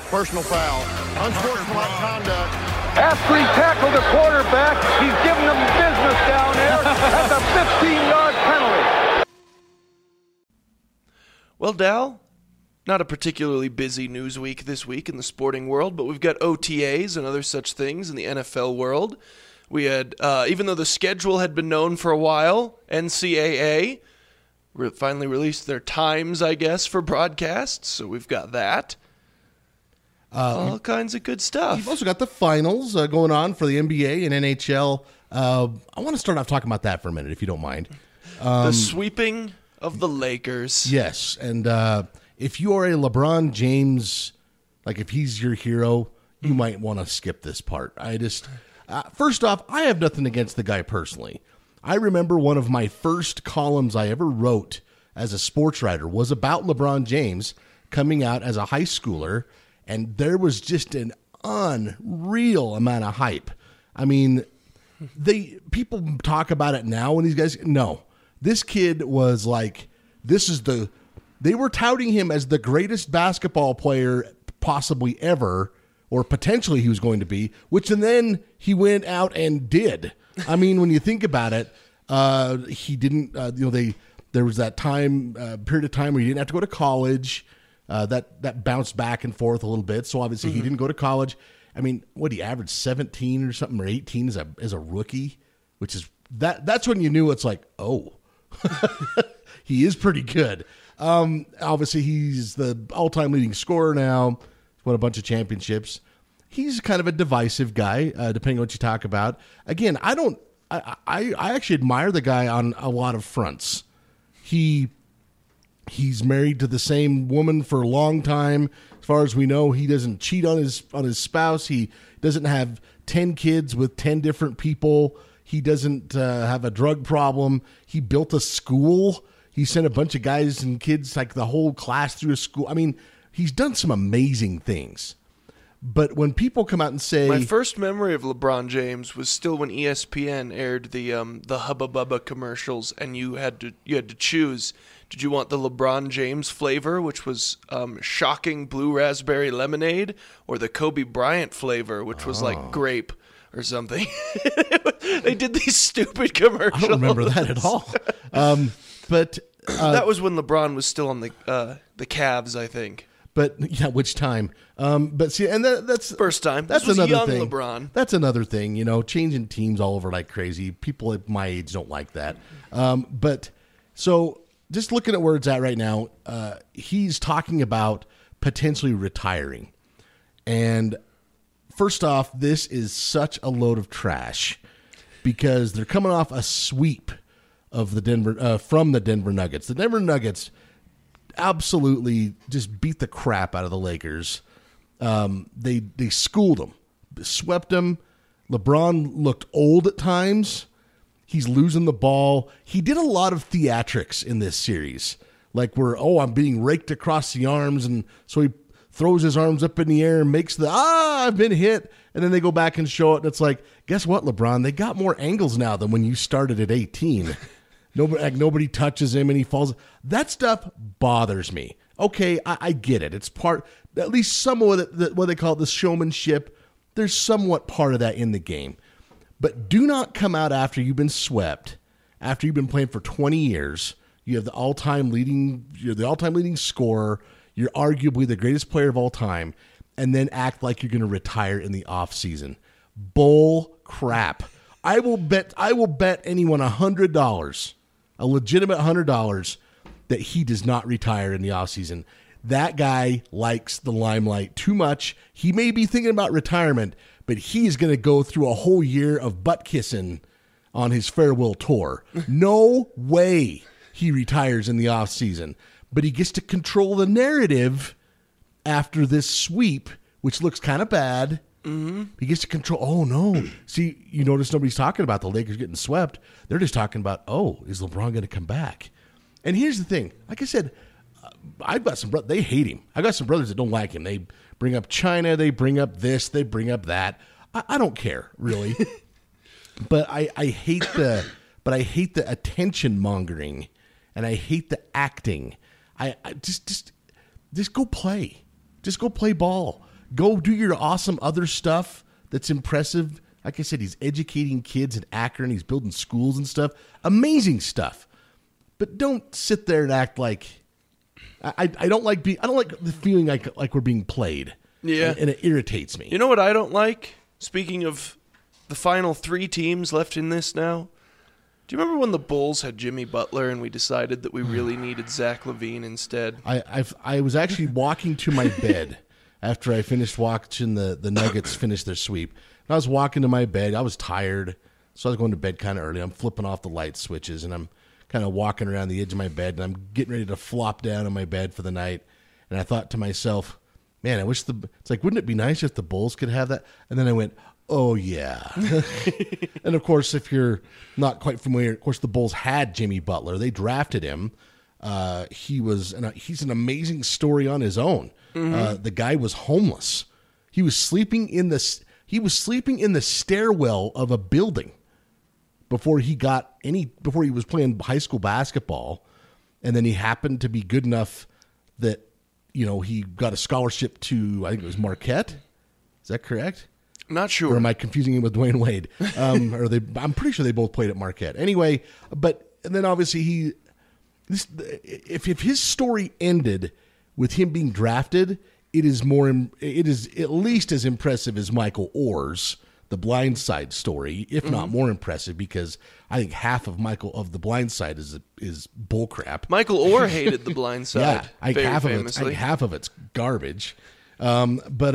Personal foul. Unsportsmanlike conduct. After he tackled the quarterback, he's giving them business down there. That's a 15-yard penalty. Well, Dal, not a particularly busy news week this week in the sporting world, but we've got OTAs and other such things in the NFL world. We had, even though the schedule had been known for a while, NCAA finally released their times, I guess, for broadcasts, so we've got that. All kinds of good stuff. You've also got the finals going on for the NBA and NHL. I want to start off talking about that for a minute, if you don't mind. The sweeping of the Lakers. Yes, and if you are a LeBron James, like if he's your hero, you might want to skip this part. First off, I have nothing against the guy personally. I remember one of my first columns I ever wrote as a sports writer was about LeBron James coming out as a high schooler, and there was just an unreal amount of hype. I mean, people talk about it now when these guys, no. This kid was like, they were touting him as the greatest basketball player possibly ever, or potentially he was going to be, which and then he went out and did. I mean, when you think about it, he didn't, there was that period of time where he didn't have to go to college. That bounced back and forth a little bit. So obviously he didn't go to college. I mean, he averaged 17 or something, or 18 as a rookie, which is that's when you knew it's like, oh, he is pretty good. Obviously he's the all-time leading scorer now. He's won a bunch of championships. He's kind of a divisive guy, depending on what you talk about. Again, I actually admire the guy on a lot of fronts. He's married to the same woman for a long time. As far as we know, he doesn't cheat on his spouse. He doesn't have 10 kids with 10 different people. He doesn't have a drug problem. He built a school. He sent a bunch of guys and kids, like the whole class, through a school. I mean, he's done some amazing things. But when people come out and say... My first memory of LeBron James was still when ESPN aired the Hubba Bubba commercials, and you had to choose. Did you want the LeBron James flavor, which was shocking blue raspberry lemonade, or the Kobe Bryant flavor, which was like grape or something? They did these stupid commercials. I don't remember that at all. But that was when LeBron was still on the Cavs, I think. But yeah, which time? But see, and that's first time. That's this was another young thing. LeBron. That's another thing. Changing teams all over like crazy. People at my age don't like that. But so just looking at where it's at right now, he's talking about potentially retiring. And first off, this is such a load of trash because they're coming off a sweep of from the Denver Nuggets. The Denver Nuggets absolutely just beat the crap out of the Lakers. They schooled them, swept them. LeBron looked old at times. He's losing the ball. He did a lot of theatrics in this series, like I'm being raked across the arms, and so he throws his arms up in the air and makes I've been hit, and then they go back and show it, and it's like, guess what, LeBron? They got more angles now than when you started at 18. Nobody touches him and he falls. That stuff bothers me. Okay, I get it. It's part, at least some of what they call the showmanship. There's somewhat part of that in the game. But do not come out after you've been swept, after you've been playing for 20 years. You have you're the all-time leading scorer. You're arguably the greatest player of all time, and then act like you're going to retire in the offseason. Bull crap. I will bet anyone $100. A legitimate $100 that he does not retire in the offseason. That guy likes the limelight too much. He may be thinking about retirement, but he is going to go through a whole year of butt kissing on his farewell tour. No way he retires in the offseason, but he gets to control the narrative after this sweep, which looks kind of bad. Mm-hmm. He gets to control. Oh, no. See, you notice nobody's talking about the Lakers getting swept. They're just talking about, is LeBron going to come back? And here's the thing. Like I said, I've got some brothers. They hate him. I've got some brothers that don't like him. They bring up China. They bring up this. They bring up that. I don't care, really. But I hate the attention mongering, and I hate the acting. I just go play. Just go play ball. Go do your awesome other stuff that's impressive. Like I said, he's educating kids in Akron. He's building schools and stuff. Amazing stuff. But don't sit there and act like I don't like the feeling like we're being played. Yeah. And it irritates me. You know what I don't like? Speaking of the final 3 teams left in this now, do you remember when the Bulls had Jimmy Butler and we decided that we really needed Zach LaVine instead? I was actually walking to my bed after I finished watching the Nuggets finish their sweep. And I was walking to my bed. I was tired, so I was going to bed kind of early. I'm flipping off the light switches, and I'm kind of walking around the edge of my bed, and I'm getting ready to flop down on my bed for the night. And I thought to myself, man, it's like, wouldn't it be nice if the Bulls could have that? And then I went, oh, yeah. And, of course, if you're not quite familiar, of course, the Bulls had Jimmy Butler. They drafted him. He's an amazing story on his own. The guy was homeless. He was sleeping in the stairwell of a building before he was playing high school basketball. And then he happened to be good enough that, he got a scholarship to, I think it was Marquette. Is that correct? Not sure. Or am I confusing him with Dwayne Wade? I'm pretty sure they both played at Marquette. Anyway, and then obviously if his story ended with him being drafted, it is at least as impressive as Michael Orr's The Blind Side story, if not more impressive, because I think half of The Blind Side is bullcrap. Michael Orr hated The Blind Side. Yeah, half of it's garbage. But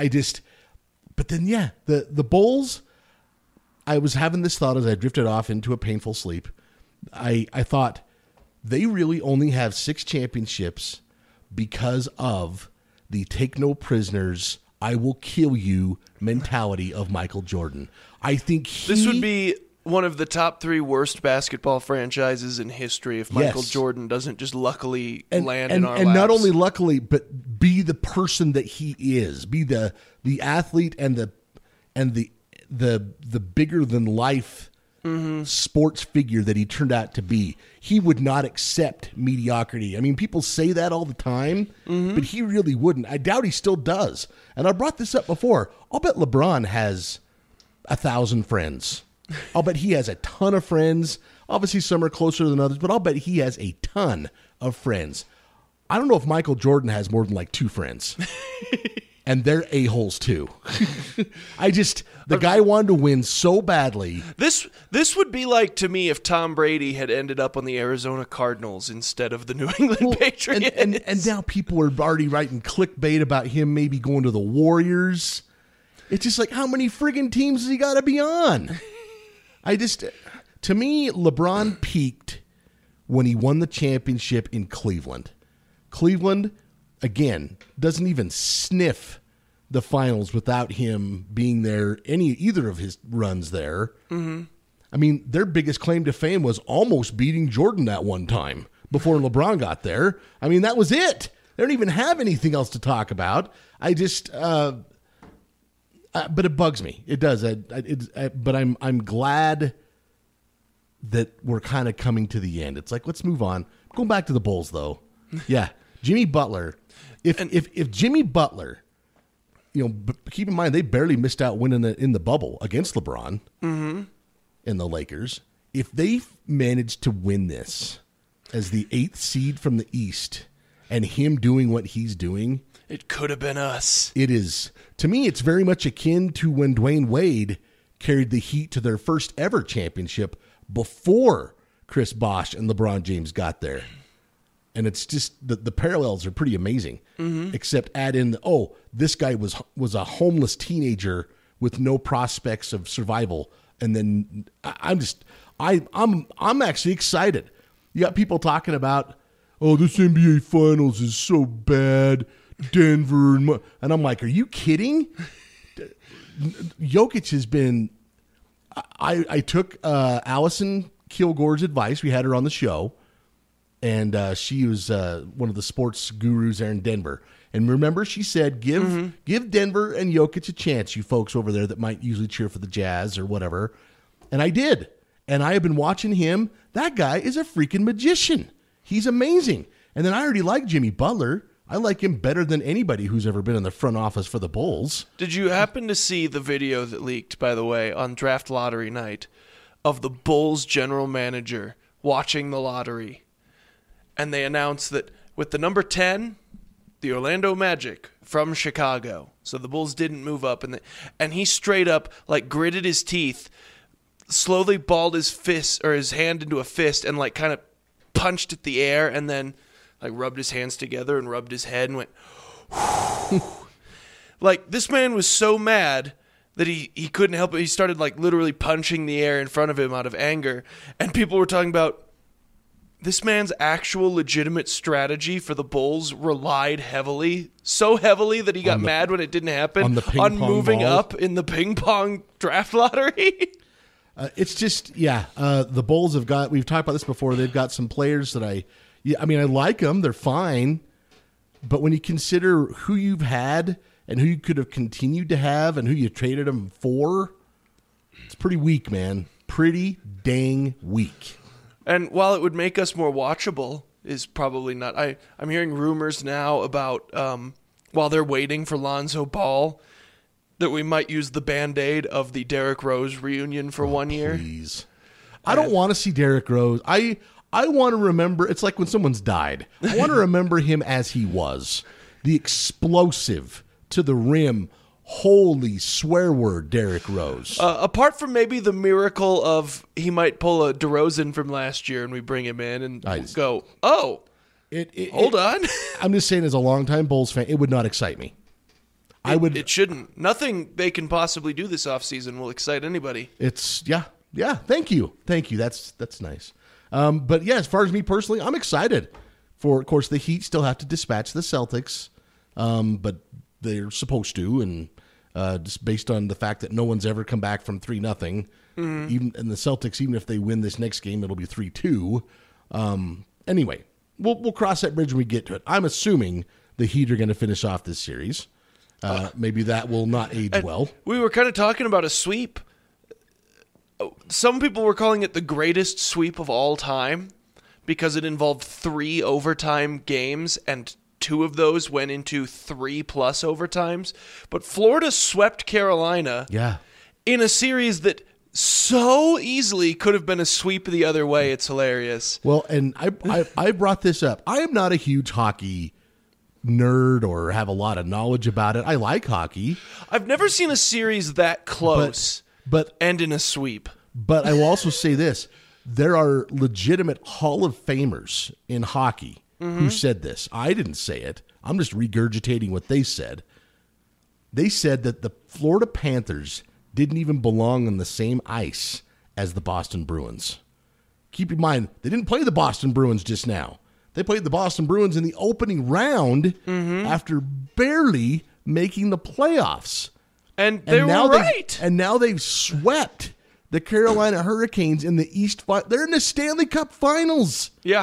then the Bulls. I was having this thought as I drifted off into a painful sleep. I thought they really only have 6 championships because of the take no prisoners, I will kill you mentality of Michael Jordan. I think this would be one of the top 3 worst basketball franchises in history if Michael Jordan doesn't just luckily land in our laps. And not only luckily, but be the person that he is. Be the athlete and the bigger than life sports figure that he turned out to be. He would not accept mediocrity. I mean, people say that all the time, but he really wouldn't. I doubt he still does. And I brought this up before. I'll bet LeBron has 1,000 friends. I'll bet he has a ton of friends. Obviously, some are closer than others, but I'll bet he has a ton of friends. I don't know if Michael Jordan has more than like 2 friends. And they're a-holes too. The guy wanted to win so badly. This would be like, to me, if Tom Brady had ended up on the Arizona Cardinals instead of the New England Patriots. And now people are already writing clickbait about him maybe going to the Warriors. It's just like, how many friggin' teams has he got to be on? To me, LeBron peaked when he won the championship in Cleveland. Cleveland, again, doesn't even sniff the finals without him being there either of his runs there. I mean, their biggest claim to fame was almost beating Jordan that one time before LeBron got there. I mean, that was it. They don't even have anything else to talk about. But it bugs me. It does. But I'm glad that we're kind of coming to the end. It's like, let's move on. Going back to the Bulls, though. Yeah, Jimmy Butler. If Jimmy Butler, keep in mind they barely missed out winning in the bubble against LeBron and the Lakers. If they managed to win this as the 8th seed from the East and him doing what he's doing, it could have been us. It is. To me, it's very much akin to when Dwayne Wade carried the Heat to their first ever championship before Chris Bosh and LeBron James got there. And it's just the parallels are pretty amazing. Except add in, this guy was a homeless teenager with no prospects of survival. And then I'm actually excited. You got people talking about, this NBA Finals is so bad. Denver and I'm like, are you kidding? Jokic has been. I took Allison Kilgore's advice. We had her on the show, and she was one of the sports gurus there in Denver. And remember, she said, give Denver and Jokic a chance, you folks over there that might usually cheer for the Jazz or whatever. And I did. And I have been watching him. That guy is a freaking magician. He's amazing. And then I already like Jimmy Butler. I like him better than anybody who's ever been in the front office for the Bulls. Did you happen to see the video that leaked, by the way, on draft lottery night of the Bulls general manager watching the lottery? And they announced that with the number 10, the Orlando Magic from Chicago. So the Bulls didn't move up. And he straight up like gritted his teeth, slowly balled his fist or his hand into a fist and like kind of punched at the air and then like rubbed his hands together and rubbed his head and went, like this man was so mad that he couldn't help it. He started like literally punching the air in front of him out of anger. And people were talking about this man's actual legitimate strategy for the Bulls relied so heavily that he got mad when it didn't happen on moving up in the ping pong draft lottery. It's just, the Bulls we've talked about this before, they've got some players that I like them, they're fine, but when you consider who you've had and who you could have continued to have and who you traded them for, it's pretty weak, man. Pretty dang weak. And while it would make us more watchable, is probably not. I'm hearing rumors now about, while they're waiting for Lonzo Ball, that we might use the Band-Aid of the Derrick Rose reunion for 1 year. Please. I don't want to see Derrick Rose. I want to remember, it's like when someone's died. I want to remember him as he was. The explosive, to the rim, holy swear word Derrick Rose. Apart from maybe the miracle of he might pull a DeRozan from last year and we bring him in and go, hold on. I'm just saying, as a longtime Bulls fan, it would not excite me. It shouldn't. Nothing they can possibly do this offseason will excite anybody. It's, thank you. That's nice. But yeah, as far as me personally, I'm excited for, of course, the Heat still have to dispatch the Celtics, but they're supposed to, and just based on the fact that no one's ever come back from 3-0, even and the Celtics, even if they win this next game, it'll be 3-2. Anyway, we'll cross that bridge when we get to it. I'm assuming the Heat are going to finish off this series. Maybe that will not age well. We were kind of talking about a sweep. Some people were calling it the greatest sweep of all time because it involved 3 overtime games and 2 of those went into 3+ overtimes. But Florida swept Carolina in a series that so easily could have been a sweep the other way. It's hilarious. Well, and I brought this up. I am not a huge hockey nerd or have a lot of knowledge about it. I like hockey. I've never seen a series that close but end in a sweep. But I will also say this. There are legitimate Hall of Famers in hockey who said this. I didn't say it. I'm just regurgitating what they said. They said that the Florida Panthers didn't even belong on the same ice as the Boston Bruins. Keep in mind, they didn't play the Boston Bruins just now. They played the Boston Bruins in the opening round after barely making the playoffs. And they were right. And now they've swept the Carolina Hurricanes in the East. They're in the Stanley Cup Finals. Yeah.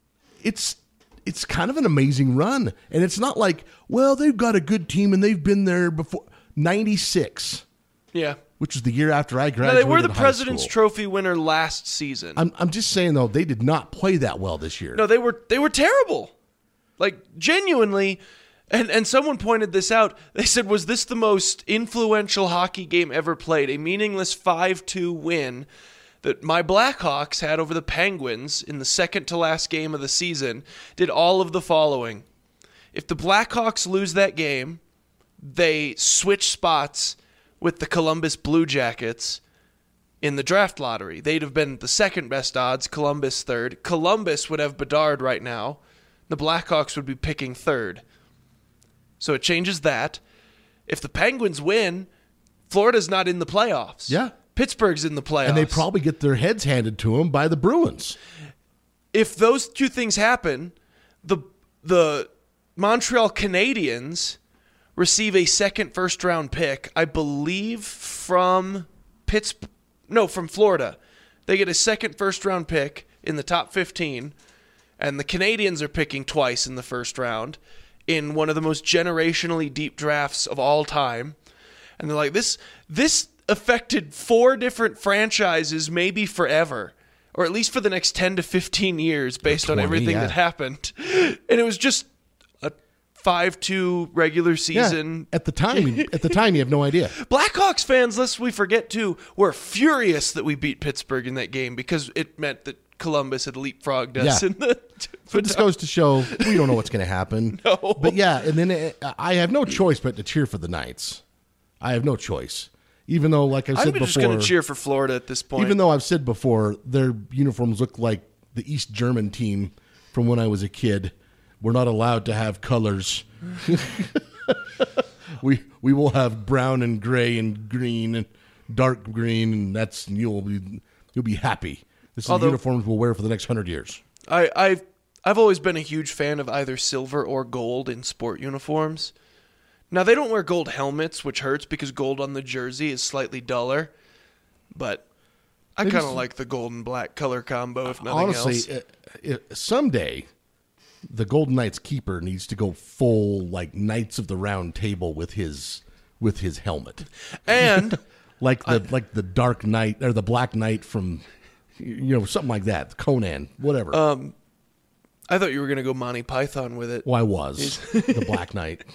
It's kind of an amazing run. And it's not like, well, they've got a good team and they've been there before. 96. Yeah. Which was the year after I graduated. No, they were the President's Trophy winner last season. I'm just saying, though, they did not play that well this year. No, they were terrible. Like, genuinely. And someone pointed this out. They said, was this the most influential hockey game ever played? A meaningless 5-2 win that my Blackhawks had over the Penguins in the second to last game of the season did all of the following. If the Blackhawks lose that game, they switch spots with the Columbus Blue Jackets in the draft lottery. They'd have been the second best odds, Columbus third. Columbus would have Bedard right now. The Blackhawks would be picking third. So it changes that. If the Penguins win, Florida's not in the playoffs. Yeah. Pittsburgh's in the playoffs. And they probably get their heads handed to them by the Bruins. If those two things happen, the Montreal Canadiens receive a second first-round pick, I believe from Florida. They get a second first-round pick in the top 15, and the Canadiens are picking twice in the first round in one of the most generationally deep drafts of all time. And they're like, this affected 4 different franchises maybe forever, or at least for the next 10 to 15 years based on everything that happened. And it was just a 5-2 regular season. At the time, you have no idea. Blackhawks fans, lest we forget too, were furious that we beat Pittsburgh in that game because it meant that Columbus had leapfrogged us. Yeah. In the So this goes to show we don't know what's going to happen. No. But yeah, and then I have no choice but to cheer for the Knights. I have no choice. Even though, like I've said I'm before, just going to cheer for Florida at this point. even though I've said before, their uniforms look like the East German team from when I was a kid. We're not allowed to have colors. we will have brown and gray and green and dark green, and you'll be happy. This is the uniforms we'll wear for the next 100 years. I've always been a huge fan of either silver or gold in sport uniforms. Now, they don't wear gold helmets, which hurts because gold on the jersey is slightly duller. But I kind of like the gold and black color combo, if nothing else. Honestly, someday the Golden Knights keeper needs to go full like Knights of the Round Table with his helmet, And like the Dark Knight or the Black Knight from something like that, Conan, whatever. I thought you were going to go Monty Python with it. Well, I was the Black Knight.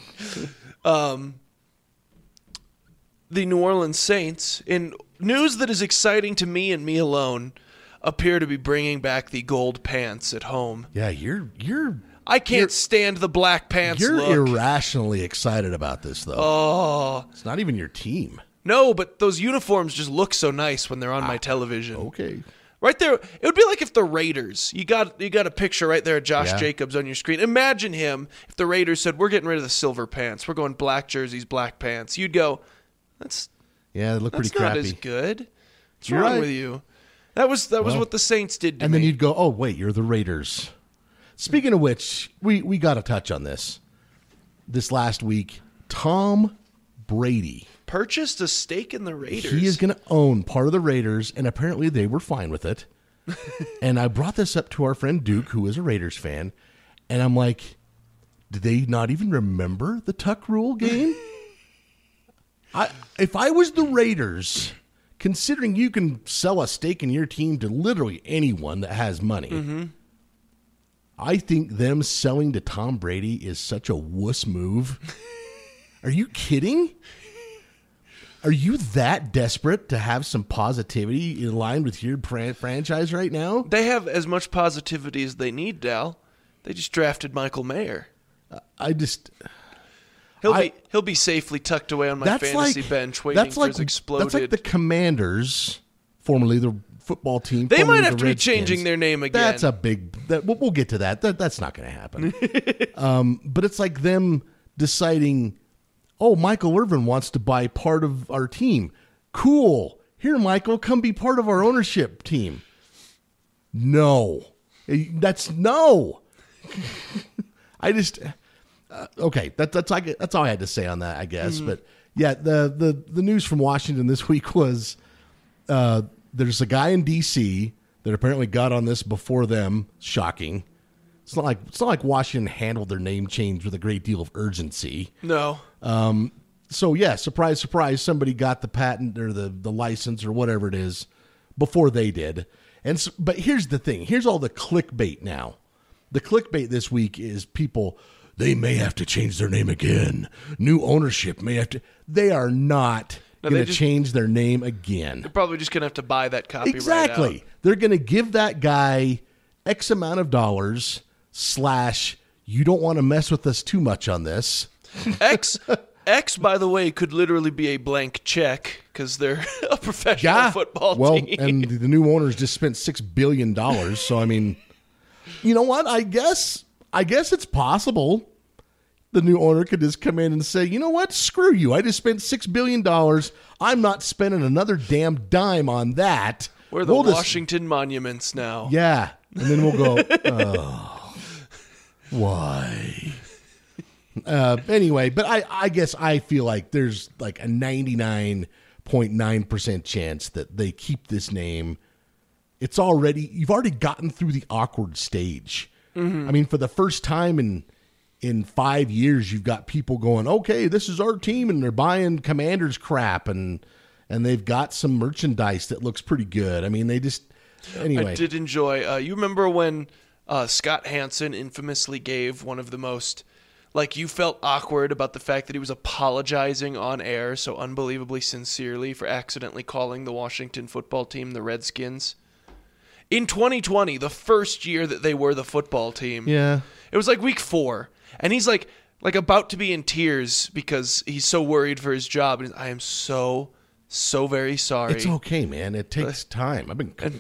The New Orleans Saints, in news that is exciting to me and me alone, appear to be bringing back the gold pants at home. Yeah, I can't stand the black pants You're look. irrationally excited about this, though. Oh. It's not even your team. No, but those uniforms just look so nice when they're on my television. Okay. Right there, it would be like if the Raiders, you got a picture right there of Josh Yeah. Jacobs on your screen. Imagine him if the Raiders said, we're getting rid of the silver pants. We're going black jerseys, black pants. You'd go, Yeah, they look pretty that's not crappy. as good. What's You're wrong right. with you? That was what the Saints did to And me. then you'd go, oh, wait, you're the Raiders. Speaking of which, we got to touch on this. This last week, Tom Brady. Purchased a stake in the Raiders. He is going to own part of the Raiders, and apparently they were fine with it. And I brought this up to our friend Duke, who is a Raiders fan, and I'm like, did they not even remember the Tuck Rule game? If I was the Raiders, considering you can sell a stake in your team to literally anyone that has money, I think them selling to Tom Brady is such a wuss move. Are you kidding? Are you that desperate to have some positivity in line with your franchise right now? They have as much positivity as they need, Dal. They just drafted Michael Mayer. He'll be safely tucked away on my fantasy bench waiting for his exploded. That's like the Commanders, formerly the football team. They might have the to be Redskins. changing their name again. That's a big. We'll get to that. That's not going to happen. But it's like them deciding, oh, Michael Irvin wants to buy part of our team. Cool. Here, Michael, come be part of our ownership team. No. That's no. I just okay. That's all I had to say on that, I guess. But yeah, the news from Washington this week was there's a guy in D.C. that apparently got on this before them. Shocking. It's not like Washington handled their name change with a great deal of urgency. No. So yeah, surprise, surprise, somebody got the patent or the license or whatever it is before they did. And so, but here's the thing. Here's all the clickbait now. The clickbait this week is people, they may have to change their name again. New ownership may have to. They are not going to change their name again. They're probably just going to have to buy that copyright Exactly. out. They're going to give that guy X amount of dollars / you don't want to mess with us too much on this. X, by the way, could literally be a blank check because they're a professional football team. And the new owners just spent $6 billion. So, I mean, you know what? I guess it's possible the new owner could just come in and say, you know what? Screw you. I just spent $6 billion. I'm not spending another damn dime on that. We're the Washington Monuments now. Yeah. And then we'll go, oh, why? Anyway, but I guess I feel like there's like a 99.9% chance that they keep this name. You've already gotten through the awkward stage. Mm-hmm. I mean, for the first time in 5 years, you've got people going, okay, this is our team, and they're buying Commanders crap, and they've got some merchandise that looks pretty good. I mean, anyway. I did enjoy, you remember when Scott Hansen infamously gave one of the most like you felt awkward about the fact that he was apologizing on air so unbelievably sincerely for accidentally calling the Washington football team the Redskins. In 2020, the first year that they were the football team, Yeah. it was like week 4, and he's like about to be in tears because he's so worried for his job. And I am so very sorry. It's okay, man. It takes time.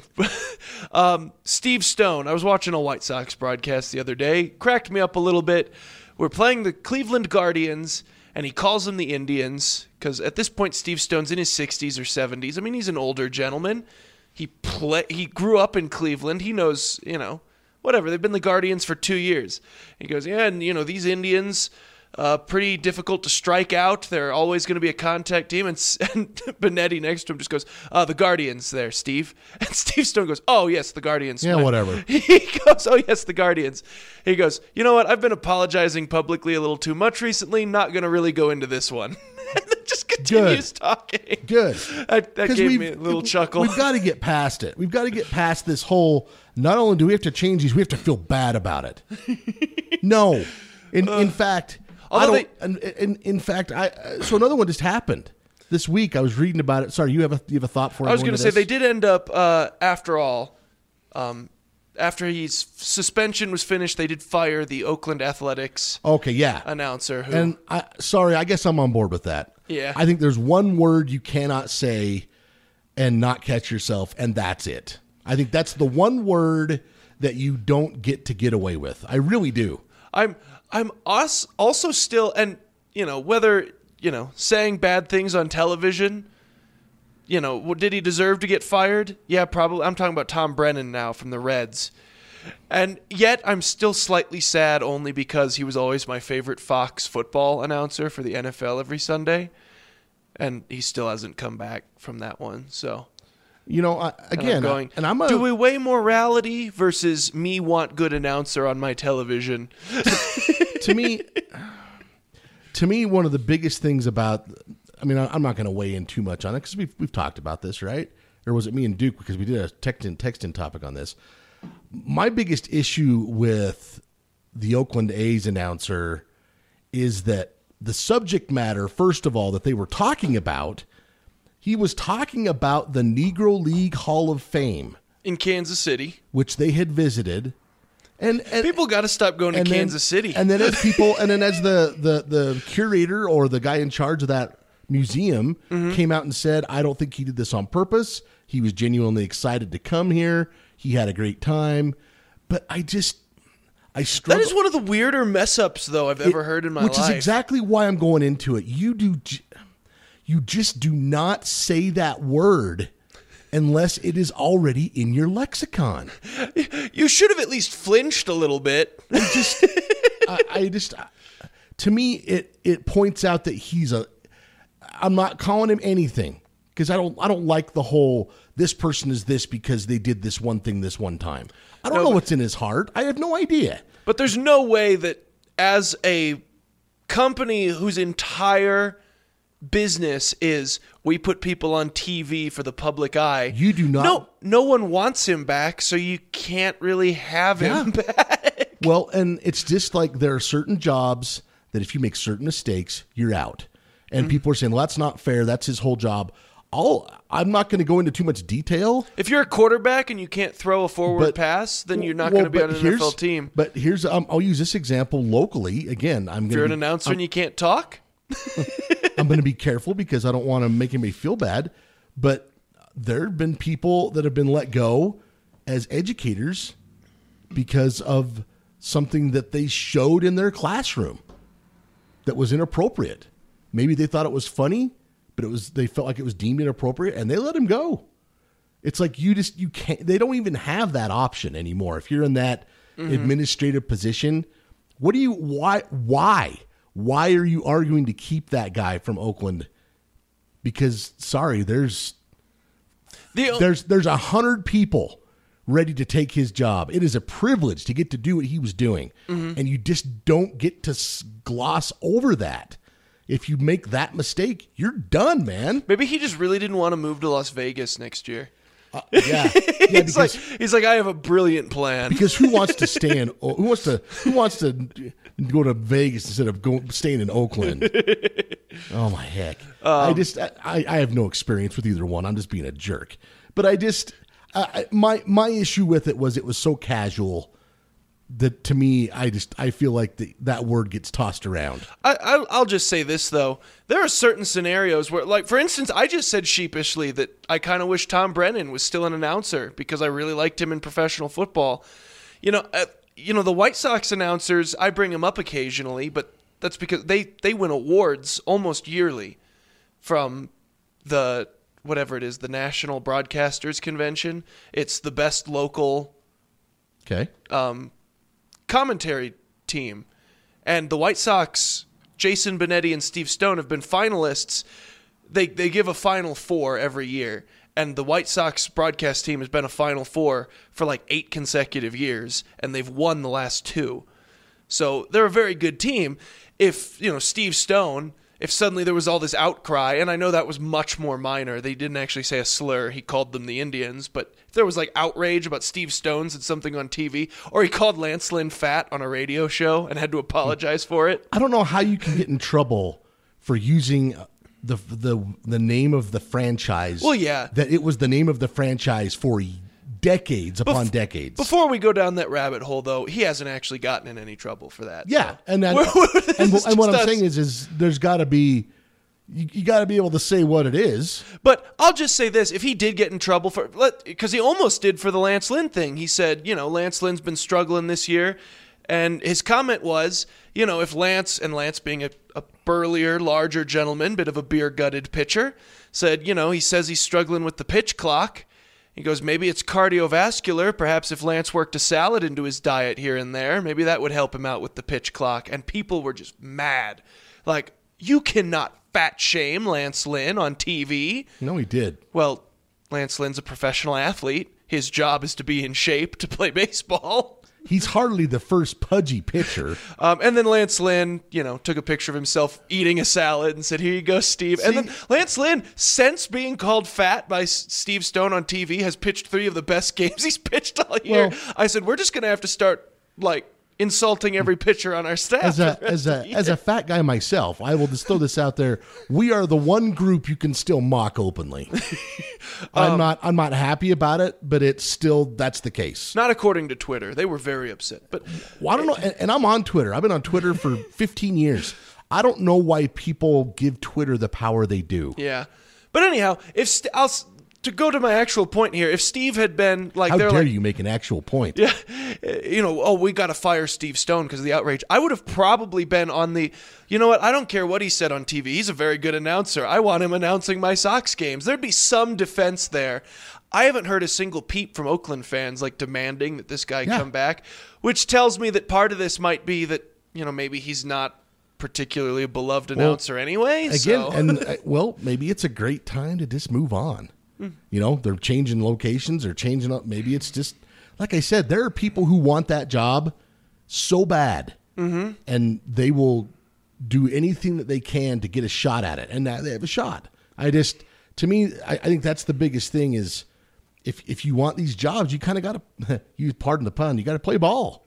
Steve Stone, I was watching a White Sox broadcast the other day, cracked me up a little bit. We're playing the Cleveland Guardians, and he calls them the Indians, because at this point Steve Stone's in his 60s or 70s. I mean, he's an older gentleman. He grew up in Cleveland. He knows, whatever. They've been the Guardians for 2 years. He goes, yeah, and, these Indians, pretty difficult to strike out. They're always going to be a contact team. And Benetti next to him just goes, the Guardians there, Steve. And Steve Stone goes, oh, yes, the Guardians. Yeah, whatever. He goes, oh, yes, the Guardians. He goes, you know what? I've been apologizing publicly a little too much recently. Not going to really go into this one. And then just continues talking. Good. That gave me a little chuckle. We've got to get past it. We've got to get past this whole, not only do we have to change these, we have to feel bad about it. No. In fact, so another one just happened this week. I was reading about it. Sorry, you have a thought for it? I was going to say they did end up, after all, after his suspension was finished, they did fire the Oakland Athletics announcer. And I guess I'm on board with that. Yeah. I think there's one word you cannot say and not catch yourself, and that's it. I think that's the one word that you don't get away with. I really do. I'm also still, and whether saying bad things on television, did he deserve to get fired? Yeah, probably. I'm talking about Tom Brennan now from the Reds. And yet I'm still slightly sad only because he was always my favorite Fox football announcer for the NFL every Sunday. And he still hasn't come back from that one. So, do we weigh morality versus me want good announcer on my television? To me, one of the biggest things about, I'm not going to weigh in too much on it because we've talked about this, right? Or was it me and Duke, because we did a text-in topic on this. My biggest issue with the Oakland A's announcer is that the subject matter, first of all, that they were talking about, he was talking about the Negro League Hall of Fame in Kansas City, which they had visited. And people got to stop going to Kansas City. And then as the curator or the guy in charge of that museum came out and said, I don't think he did this on purpose. He was genuinely excited to come here. He had a great time. But I struggle. That is one of the weirder mess ups, though, I've ever heard in my life. Which is exactly why I'm going into it. You just do not say that word unless it is already in your lexicon. You should have at least flinched a little bit. To me, it points out that I'm not calling him anything because I don't like the whole, this person is this because they did this one thing this one time. I don't know what's in his heart. I have no idea. But there's no way that as a company whose entire business is we put people on TV for the public eye. You do not. No one wants him back, so you can't really have him back. Well, and it's just like there are certain jobs that if you make certain mistakes, you're out. And people are saying, well, that's not fair. That's his whole job. I'm not going to go into too much detail. If you're a quarterback and you can't throw a forward pass, then you're not going to be on an NFL team. But here's, I'll use this example locally. Again, if you're an announcer and you can't talk, I'm going to be careful because I don't want to make anybody feel bad. But there have been people that have been let go as educators because of something that they showed in their classroom that was inappropriate. Maybe they thought it was funny, but they felt like it was deemed inappropriate and they let him go. It's like you can't, they don't even have that option anymore. If you're in that administrative position, why are you arguing to keep that guy from Oakland? Because there's 100 people ready to take his job. It is a privilege to get to do what he was doing. And you just don't get to gloss over that. If you make that mistake, you're done, man. Maybe he just really didn't want to move to Las Vegas next year. Yeah, he's like, I have a brilliant plan. because who wants to stay in? Who wants to go to Vegas instead of staying in Oakland? Oh my heck! I have no experience with either one. I'm just being a jerk. But my issue with it was so casual that to me, I feel like that word gets tossed around. I'll just say this, though. There are certain scenarios where, like, for instance, I just said sheepishly that I kind of wish Tom Brennan was still an announcer because I really liked him in professional football. The White Sox announcers, I bring them up occasionally, but that's because they win awards almost yearly from the, whatever it is, the National Broadcasters Convention. It's the best local Okay. Commentary team. And the White Sox, Jason Benetti and Steve Stone, have been finalists. They give a Final Four every year. And the White Sox broadcast team has been a Final Four for like 8 consecutive years, and they've won the last 2. So they're a very good team. If, Steve Stone, if suddenly there was all this outcry, and I know that was much more minor. They didn't actually say a slur. He called them the Indians. But if there was like outrage about Steve Stone said something on TV, or he called Lance Lynn fat on a radio show and had to apologize for it. I don't know how you can get in trouble for using the name of the franchise. Well, yeah. That it was the name of the franchise for decades upon decades. Before we go down that rabbit hole, though, he hasn't actually gotten in any trouble for that. Yeah, so. and what I'm saying is there's got to be you got to be able to say what it is. But I'll just say this: if he did get in trouble because he almost did for the Lance Lynn thing, he said, Lance Lynn's been struggling this year, and his comment was, if Lance being a burlier, larger gentleman, bit of a beer-gutted pitcher, said, he says he's struggling with the pitch clock. He goes, maybe it's cardiovascular. Perhaps if Lance worked a salad into his diet here and there, maybe that would help him out with the pitch clock. And people were just mad. Like, you cannot fat shame Lance Lynn on TV. No, he did. Well, Lance Lynn's a professional athlete. His job is to be in shape to play baseball. He's hardly the first pudgy pitcher. And then Lance Lynn, took a picture of himself eating a salad and said, here you go, Steve. And then Lance Lynn, since being called fat by Steve Stone on TV, has pitched 3 of the best games he's pitched all year. Well, I said, we're just going to have to start, insulting every pitcher on our staff. As a fat guy myself, I will just throw this out there. We are the one group you can still mock openly. I'm not happy about it, but that's the case. Not according to Twitter. They were very upset. But I don't know. And I'm on Twitter. I've been on Twitter for 15 years. I don't know why people give Twitter the power they do. Yeah. But anyhow, to go to my actual point here, if Steve had been like... How dare you make an actual point? Yeah, we got to fire Steve Stone because of the outrage. I would have probably been on the, I don't care what he said on TV. He's a very good announcer. I want him announcing my Sox games. There'd be some defense there. I haven't heard a single peep from Oakland fans demanding that this guy come back, which tells me that part of this might be that, maybe he's not particularly a beloved announcer anyway. Again, maybe it's a great time to just move on. They're changing locations, they're changing up. Maybe it's just, like I said, there are people who want that job so bad, and they will do anything that they can to get a shot at it, and they have a shot. I think that's the biggest thing is if you want these jobs, you kind of got to, you pardon the pun, you got to play ball.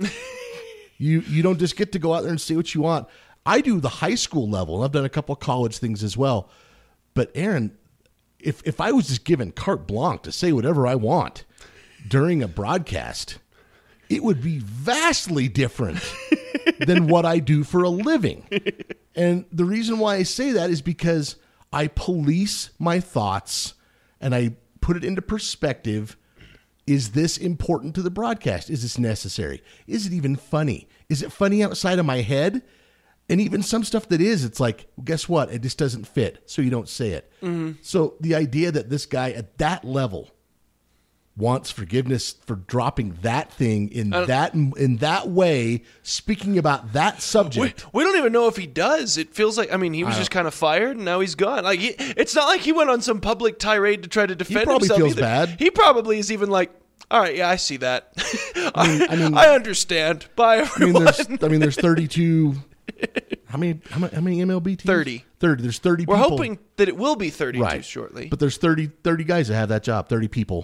You don't just get to go out there and say what you want. I do the high school level, and I've done a couple of college things as well. But Aaron, if I was just given carte blanche to say whatever I want during a broadcast, it would be vastly different than what I do for a living. And the reason why I say that is because I police my thoughts and I put it into perspective. Is this important to the broadcast? Is this necessary? Is it even funny? Is it funny outside of my head? And even some stuff that is, it's like, well, guess what? It just doesn't fit, so you don't say it. Mm-hmm. So the idea that this guy at that level wants forgiveness for dropping that thing in that way, speaking about that subject. We don't even know if he does. It feels like, he was just kind of fired, and now he's gone. It's not like he went on some public tirade to try to defend himself. He probably feels either. bad. He probably is even like, all right, yeah, I see that. I understand. Bye, everyone. There's 32... How many MLB teams? 30. There's 30 people. We're hoping that it will be 32 right. shortly. But there's 30 guys that have that job, 30 people.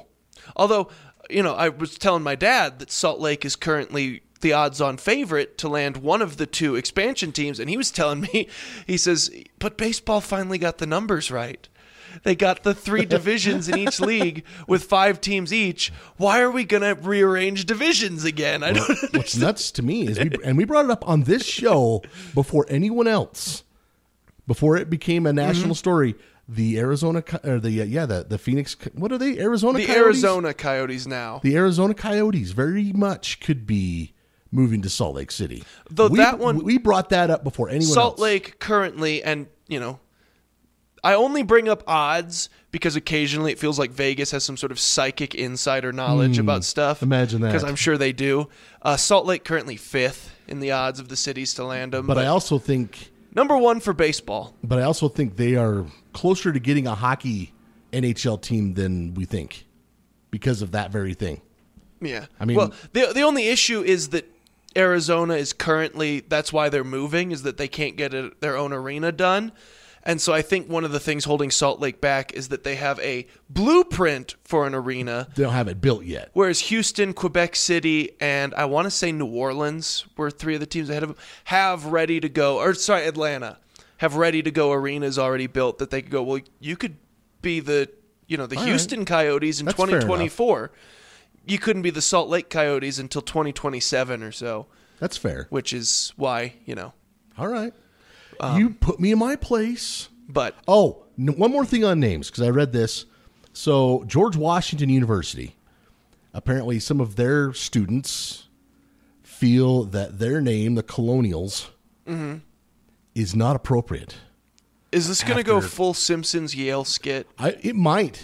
Although, I was telling my dad that Salt Lake is currently the odds-on favorite to land one of the two expansion teams, and he was telling me, he says, but baseball finally got the numbers right. They got the 3 divisions in each league with 5 teams each. Why are we going to rearrange divisions again? I don't understand. What's nuts to me is we brought it up on this show before anyone else, before it became a national story. The Arizona or the Phoenix, what are they? Arizona Coyotes? Arizona Coyotes now. The Arizona Coyotes very much could be moving to Salt Lake City. Though we brought that up before anyone else. Salt Lake currently, and I only bring up odds because occasionally it feels like Vegas has some sort of psychic insider knowledge about stuff. Imagine that. Because I'm sure they do. Salt Lake currently 5th in the odds of the cities to land them. But I also think number 1 for baseball. But I also think they are closer to getting a hockey NHL team than we think because of that very thing. Yeah. I mean, well, the only issue is that Arizona is currently, that's why they're moving, is that they can't get their own arena done. And so I think one of the things holding Salt Lake back is that they have a blueprint for an arena. They don't have it built yet. Whereas Houston, Quebec City, and I want to say New Orleans were 3 of the teams ahead of them, have ready to go, Atlanta, have ready to go arenas already built that they could go, well, you could be the Houston Coyotes in That's 2024. You couldn't be the Salt Lake Coyotes until 2027 or so. That's fair. Which is why, All right. You put me in my place. But one more thing on names, because I read this. So George Washington University, apparently some of their students feel that their name, the Colonials, is not appropriate. Is this going to go full Simpsons Yale skit? It might.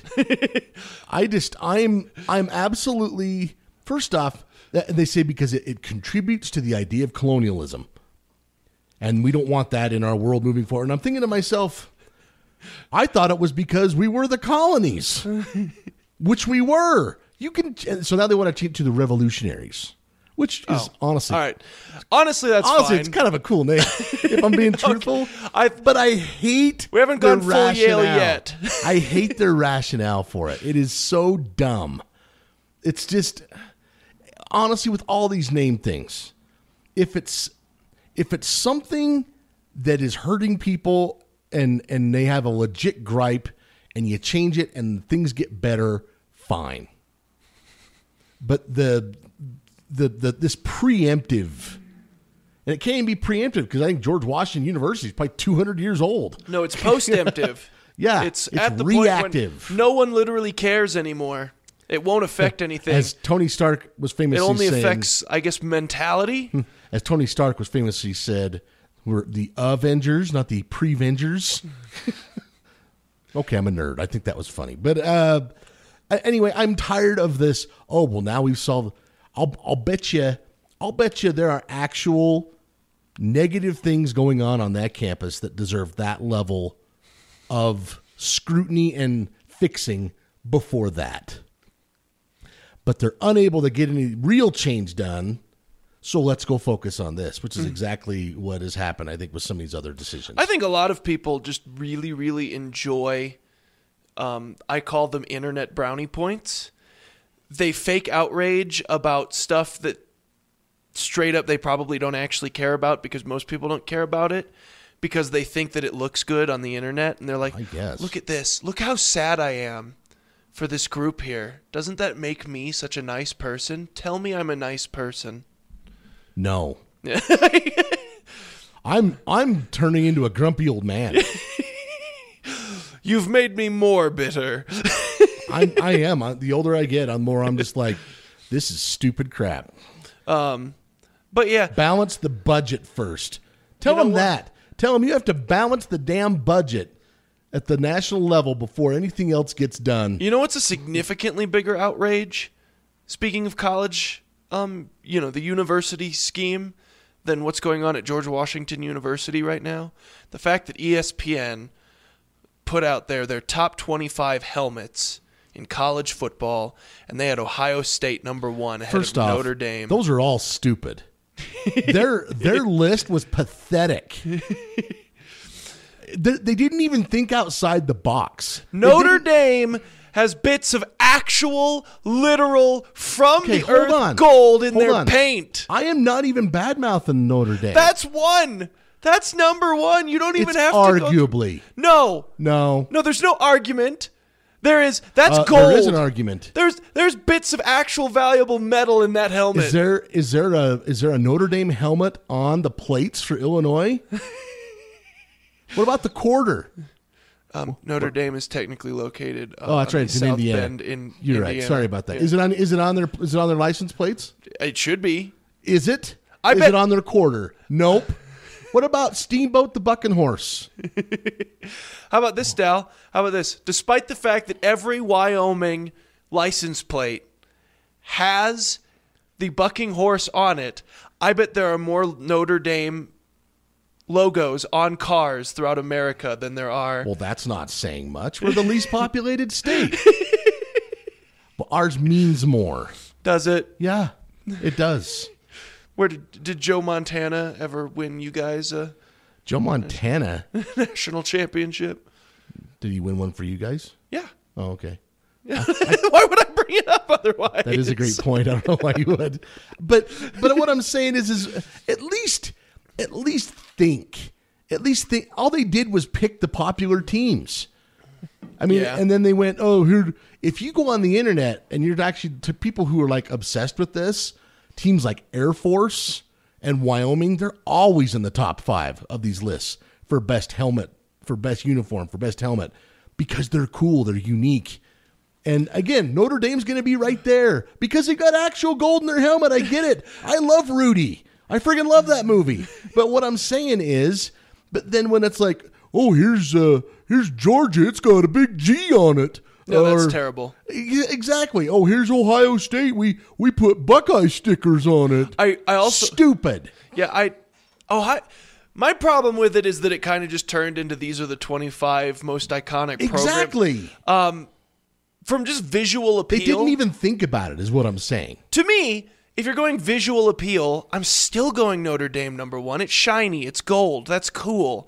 I'm absolutely, first off, they say because it contributes to the idea of colonialism. And we don't want that in our world moving forward. And I'm thinking to myself, I thought it was because we were the colonies, which we were. So now they want to change to the revolutionaries, which is honestly. All right. Honestly, that's fine. It's kind of a cool name, if I'm being truthful. But I hate we haven't gone full Yale yet. I hate their rationale for it. It is so dumb. It's just, honestly, with all these name things, if it's something that is hurting people and they have a legit gripe and you change it and things get better, fine. But this preemptive, and it can't be preemptive because I think George Washington University is probably 200 years old. No, it's postemptive. Yeah, it's at the reactive. Point when no one literally cares anymore. It won't affect anything. As Tony Stark was famously saying. It only affects, I guess, mentality. As Tony Stark was famously said, we're the Avengers, not the Prevengers. Okay, I'm a nerd. I think that was funny. But anyway, I'm tired of this. Oh, well, now we've solved. I'll bet you there are actual negative things going on that campus that deserve that level of scrutiny and fixing before that. But they're unable to get any real change done. So let's go focus on this, which is exactly what has happened, I think, with some of these other decisions. I think a lot of people just really, really enjoy, I call them internet brownie points. They fake outrage about stuff that straight up they probably don't actually care about because most people don't care about it because they think that it looks good on the internet. And they're like, I guess. Look at this. Look how sad I am for this group here. Doesn't that make me such a nice person? Tell me I'm a nice person. No. I'm turning into a grumpy old man. You've made me more bitter. I am. The older I get, I'm just like, this is stupid crap. But yeah. Balance the budget first. Tell them that. Tell them you have to balance the damn budget at the national level before anything else gets done. You know what's a significantly bigger outrage? Speaking of college, the university scheme than what's going on at George Washington University right now. The fact that ESPN put out their top 25 helmets in college football, and they had Ohio State number 1 ahead First of off, Notre Dame. Those are all stupid. Their list was pathetic. They didn't even think outside the box. Notre Dame has bits of actual, literal, from the hold earth on. gold in Hold their on. paint. I am not even bad-mouthing Notre Dame. That's one. That's number one. You don't even it's have to arguably. No. No. No, there's no argument. That's gold. There is an argument. There's bits of actual valuable metal in that helmet. Is there a Notre Dame helmet on the plates for Illinois? What about the quarter? Notre Dame is technically located. That's on right. the It's in South Indiana. Bend in You're Indiana. right. Sorry about that. Yeah. Is it on their license plates? It should be. Is it? I Is bet- it on their quarter? Nope. What about Steamboat the Bucking Horse? How about this, Dal? How about this? Despite the fact that every Wyoming license plate has the bucking horse on it, I bet there are more Notre Dame logos on cars throughout America than there are. Well, that's not saying much. We're the least populated state. But ours means more. Does it? Yeah, it does. Where did Joe Montana ever win you guys a Joe Montana, national championship? did he win one for you guys? Yeah. Oh, okay. Why would I bring it up otherwise? That is a great point. I don't know why you would. But what I'm saying is at least think. At least think. All they did was pick the popular teams. I mean, Yeah. and then they went, oh, here. If you go on the internet and you're actually to people who are like obsessed with this, teams like Air Force and Wyoming, they're always in the top 5 of these lists for best helmet, for best uniform, for best helmet, because they're cool, they're unique. And again, Notre Dame's going to be right there because they got actual gold in their helmet. I get it. I love Rudy. I freaking love that movie. But what I'm saying is, but then when it's like, oh, here's Georgia, it's got a big G on it. No, that's terrible. Exactly. Oh, here's Ohio State. We put Buckeye stickers on it. I also Stupid. Yeah, my problem with it is that it kind of just turned into these are the 25 most iconic programs. Exactly. From just visual appeal. They didn't even think about it, is what I'm saying. To me, if you're going visual appeal, I'm still going Notre Dame number one. It's shiny. It's gold. That's cool.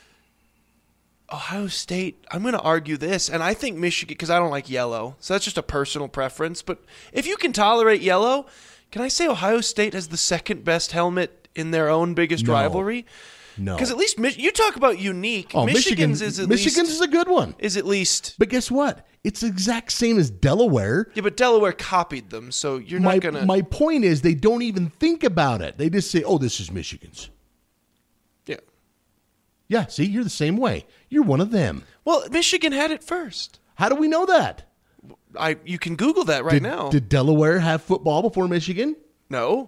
Ohio State, I'm going to argue this, and I think Michigan, because I don't like yellow, so that's just a personal preference. But if you can tolerate yellow, can I say Ohio State has the second best helmet in their own biggest rivalry? No. Because at least you talk about unique. Oh, Michigan's is a good one. Is at least. But guess what? It's the exact same as Delaware. Yeah, but Delaware copied them, so you're not going to. My point is they don't even think about it. They just say, oh, this is Michigan's. Yeah. Yeah, see, you're the same way. You're one of them. Well, Michigan had it first. How do we know that? You can Google that right now. Did Delaware have football before Michigan? No.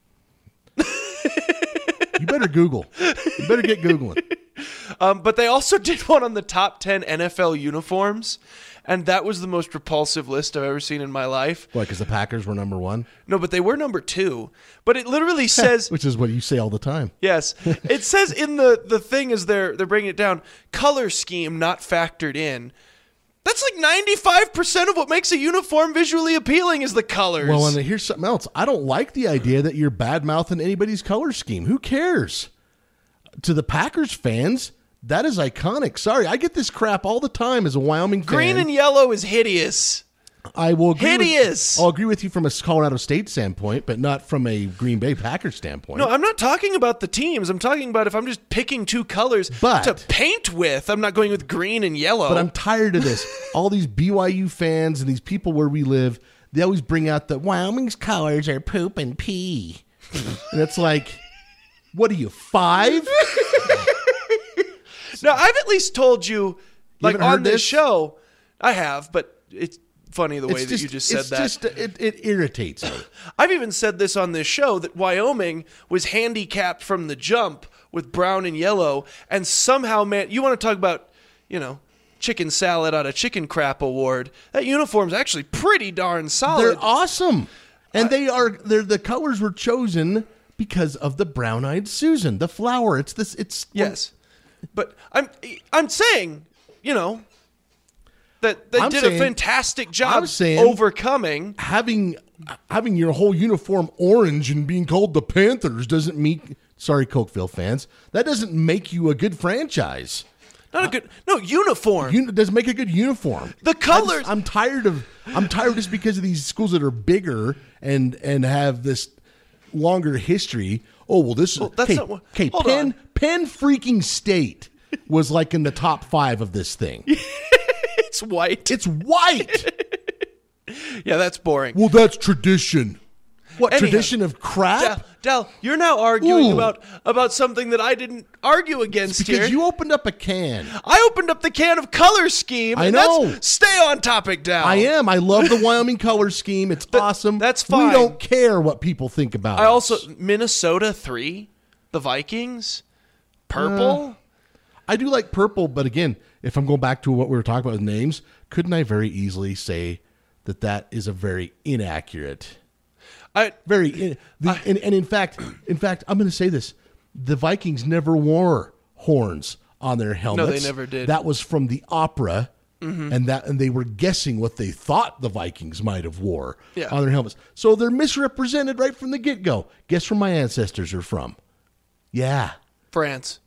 You better Google. You better get Googling. But they also did one on the top 10 NFL uniforms, and that was the most repulsive list I've ever seen in my life. Why, because the Packers were number 1? No, but they were number 2. But it literally says... Which is what you say all the time. Yes. It says in the thing as they're bringing it down, color scheme not factored in. That's like 95% of what makes a uniform visually appealing is the colors. Well, and here's something else. I don't like the idea that you're bad-mouthing anybody's color scheme. Who cares? To the Packers fans, that is iconic. Sorry, I get this crap all the time as a Wyoming fan. Green and yellow is hideous. I will agree Hideous. I'll agree with you from a Colorado State standpoint, but not from a Green Bay Packers standpoint. No, I'm not talking about the teams. I'm talking about if I'm just picking two colors to paint with, I'm not going with green and yellow. But I'm tired of this. All these BYU fans and these people where we live, they always bring out the Wyoming's colors are poop and pee. And it's like, what are you, 5? No, I've at least told you, like haven't heard on this this? show, I have, but it's funny the way that you just said that. It irritates me. I've even said this on this show that Wyoming was handicapped from the jump with brown and yellow, and somehow, man, you want to talk about, chicken salad on a chicken crap award. That uniform's actually pretty darn solid. They're awesome. And the colors were chosen because of the brown-eyed Susan, the flower. Yes. But I'm saying, that they did a fantastic job overcoming. Having your whole uniform orange and being called the Panthers doesn't mean, sorry, Cokeville fans, that doesn't make you a good franchise. Not a good uniform. Doesn't make a good uniform. The colors. I'm tired just because of these schools that are bigger and have this longer history. Oh well, this is that's not what. Hold Penn on. Penn freaking State was like in the top 5 of this thing. It's white. It's white. Yeah, that's boring. Well, that's tradition. What Anyhow, tradition of crap? Dal, you're now arguing Ooh. about something that I didn't argue against Because here. you opened up a can. I opened up the can of color scheme. I and know. Stay on topic, Dal. I am. I love the Wyoming color scheme. It's awesome. that's fine. We don't care what people think about I us. also Minnesota 3, the Vikings, purple. I do like purple, but again, if I'm going back to what we were talking about with names, couldn't I very easily say that is a very inaccurate, and in fact, I'm going to say this: the Vikings never wore horns on their helmets. No, they never did. That was from the opera, and they were guessing what they thought the Vikings might have wore on their helmets. So they're misrepresented right from the get go. Guess where my ancestors are from? Yeah. France.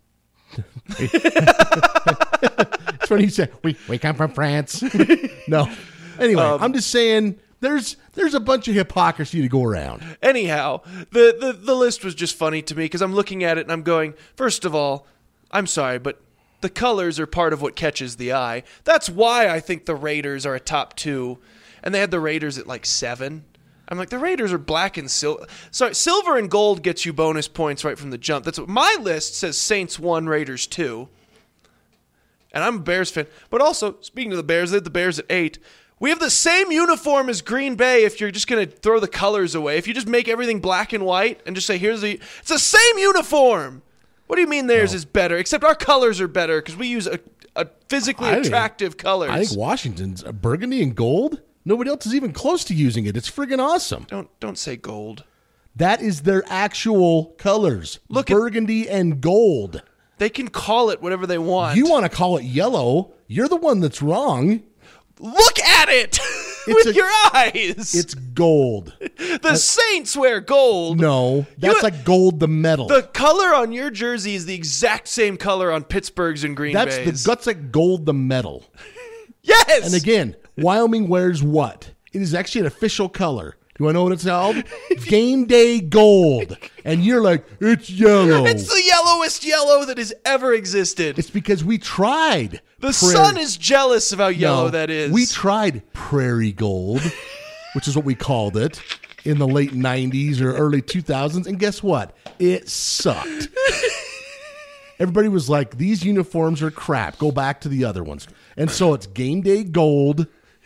It's funny you say we come from France. No. Anyway, I'm just saying there's a bunch of hypocrisy to go around. Anyhow, the list was just funny to me because I'm looking at it and I'm going, first of all, I'm sorry, but the colors are part of what catches the eye. That's why I think the Raiders are a top 2, and they had the Raiders at like 7. I'm like, the Raiders are black and silver. Sorry, silver and gold gets you bonus points right from the jump. That's what my list says. Saints 1, Raiders 2. And I'm a Bears fan. But also, speaking of the Bears, they had the Bears at 8. We have the same uniform as Green Bay if you're just going to throw the colors away. If you just make everything black and white and just say, it's the same uniform. What do you mean theirs is better? Except our colors are better because we use a physically attractive colors. I think Washington's burgundy and gold. Nobody else is even close to using it. It's friggin' awesome. Don't say gold. That is their actual colors. Burgundy and gold. They can call it whatever they want. You want to call it yellow. You're the one that's wrong. Look at it with your eyes. It's gold. The Saints wear gold. No, that's like gold the medal. The color on your jersey is the exact same color on Pittsburgh's and Green Bay's. That's like gold the medal. Yes. And again, Wyoming wears what? It is actually an official color. Do I know what it's called? Game day gold. And you're like, it's yellow. It's the yellowest yellow that has ever existed. It's because we tried. The sun is jealous of how yellow that is. We tried prairie gold, which is what we called it, in the late 90s or early 2000s. And guess what? It sucked. Everybody was like, these uniforms are crap. Go back to the other ones. And so it's game day gold.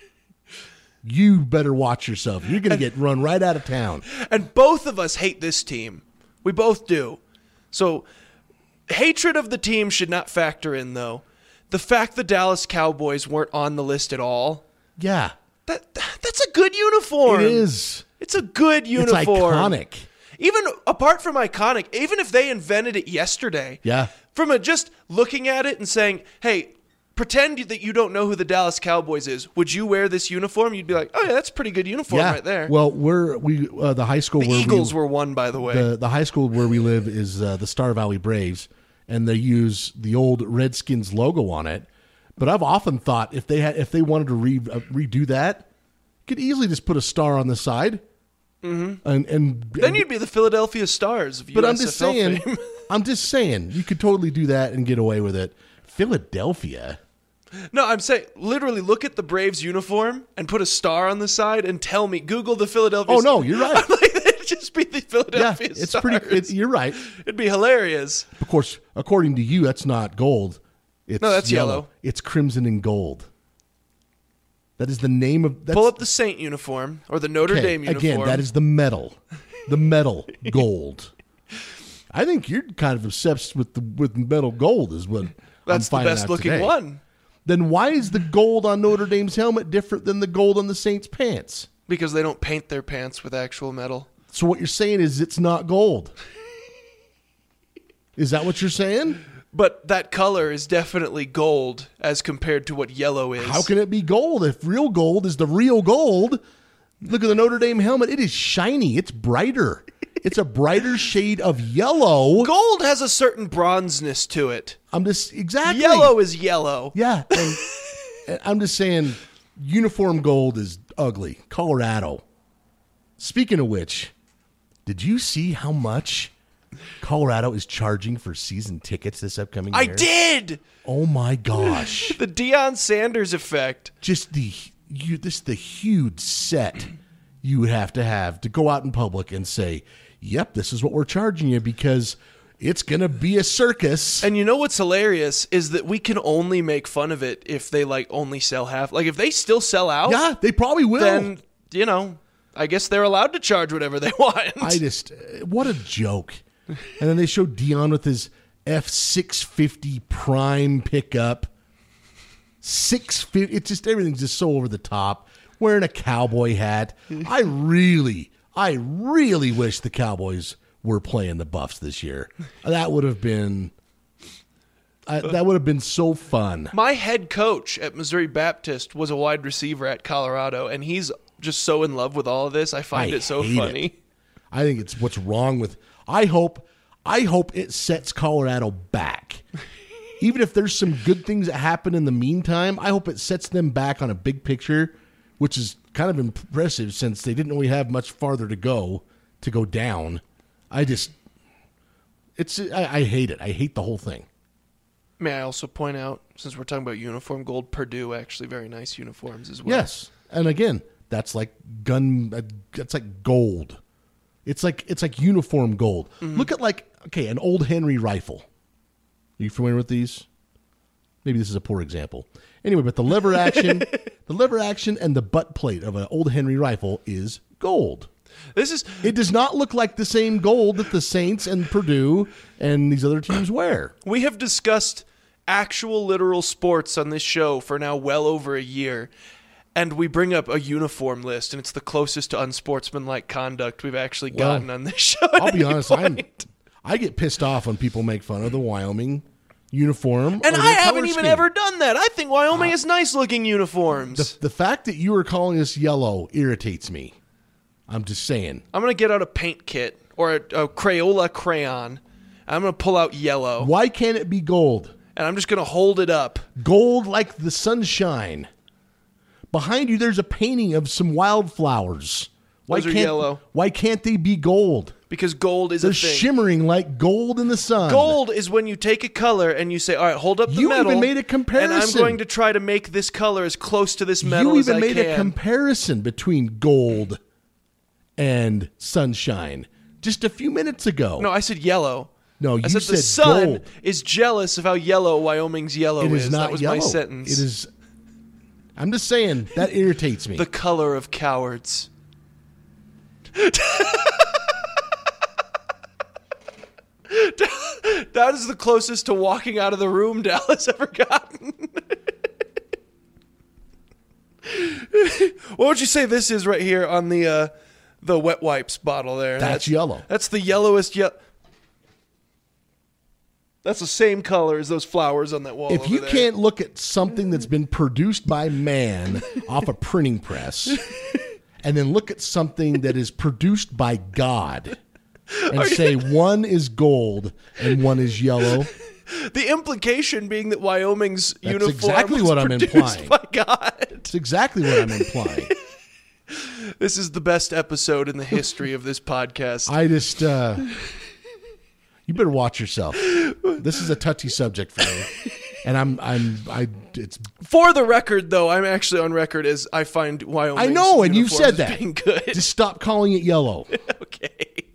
You better watch yourself. You're going to get run right out of town. And both of us hate this team. We both do. So hatred of the team should not factor in, though. The fact the Dallas Cowboys weren't on the list at all. Yeah. That's a good uniform. It is. It's a good uniform. It's iconic. Even apart from iconic, even if they invented it yesterday. Yeah. From just looking at it and saying, hey, pretend that you don't know who the Dallas Cowboys is. Would you wear this uniform? You'd be like, oh, yeah, that's a pretty good uniform right there. Well, the high school the where Eagles were one, by the way. The high school where we live is the Star Valley Braves, and they use the old Redskins logo on it. But I've often thought if they wanted to redo that, could easily just put a star on the side. Mm-hmm. And then you'd be the Philadelphia Stars of USFL But I'm just saying, fame. You could totally do that and get away with it. Philadelphia. No, I'm saying literally look at the Braves uniform and put a star on the side and tell me. Google the Philadelphia. Oh no, you're right. I'm like, it'd just be the Philadelphia it's Stars. You're right. It'd be hilarious. Of course, according to you, that's not gold. No, that's yellow. It's crimson and gold. That is the name of. Pull up the Saint uniform or the Notre Dame uniform. Again, that is the medal. The medal gold. I think you're kind of obsessed with metal gold. Is what that's I'm the best looking today. one. Then why is the gold on Notre Dame's helmet different than the gold on the Saints' pants? Because they don't paint their pants with actual metal. So what you're saying is it's not gold. Is that what you're saying? But that color is definitely gold as compared to what yellow is. How can it be gold if real gold is the real gold? Look at the Notre Dame helmet. It is shiny. It's brighter. It's a brighter shade of yellow. Gold has a certain bronzeness to it. Exactly. Yellow is yellow. Yeah. And I'm just saying, uniform gold is ugly. Colorado. Speaking of which, did you see how much Colorado is charging for season tickets this upcoming year? I did. Oh my gosh. The Deion Sanders effect. Just the huge set you would have to go out in public and say, yep, this is what we're charging you because it's going to be a circus. And you know what's hilarious is that we can only make fun of it if they only sell half. Like if they still sell out. Yeah, they probably will. Then, I guess they're allowed to charge whatever they want. What a joke. And then they showed Deion with his F650 Prime pickup. 650. It's just, everything's just so over the top. Wearing a cowboy hat. I really wish the Cowboys were playing the Buffs this year. That would have been so fun. My head coach at Missouri Baptist was a wide receiver at Colorado, and he's just so in love with all of this. I find it so funny. I think it's what's wrong with. I hope it sets Colorado back. Even if there's some good things that happen in the meantime, I hope it sets them back on a big picture, which is kind of impressive since they didn't really have much farther to go down. I hate it. I hate the whole thing. May I also point out, since we're talking about uniform gold, Purdue actually very nice uniforms as well. Yes, and again, that's like that's like gold. It's like uniform gold. Mm-hmm. Look at an old Henry rifle. Are you familiar with these? Maybe this is a poor example. Anyway, but the lever action, and the butt plate of an old Henry rifle is gold. It does not look like the same gold that the Saints and Purdue and these other teams wear. We have discussed actual literal sports on this show for now well over a year, and we bring up a uniform list, and it's the closest to unsportsmanlike conduct we've actually gotten on this show. I'll be honest, I get pissed off when people make fun of the Wyoming uniform. And I haven't even ever done that. I think Wyoming has nice-looking uniforms. The fact that you are calling this yellow irritates me. I'm just saying. I'm going to get out a paint kit or a Crayola crayon. I'm going to pull out yellow. Why can't it be gold? And I'm just going to hold it up. Gold like the sunshine. Behind you, there's a painting of some wildflowers. Those are yellow. Why can't they be gold? Because gold is a thing. They're shimmering like gold in the sun. Gold is when you take a color and you say, all right, hold up the metal. You even made a comparison. And I'm going to try to make this color as close to this metal as I can. You even made a comparison between gold and sunshine just a few minutes ago. No, I said yellow. No, you said said the sun gold. Is jealous of how yellow Wyoming's yellow is. It is not that was yellow. My sentence. It is. I'm just saying that irritates me. The color of cowards. That is the closest to walking out of the room Dallas ever gotten. What would you say this is right here on the wet wipes bottle there? That's yellow. That's the yellowest yellow. That's the same color as those flowers on that wall. If you can't look at something that's been produced by man off a printing press and then look at something that is produced by God and say one is gold and one is yellow. The implication being that Wyoming's uniform exactly was what I'm produced implying. by God. That's exactly what I'm implying. This is the best episode in the history of this podcast. I just, you better watch yourself. This is a touchy subject for me. And it's for the record, though, I'm actually on record as I find Wyoming's I know, and you've said that. Being good. Just stop calling it yellow. Okay.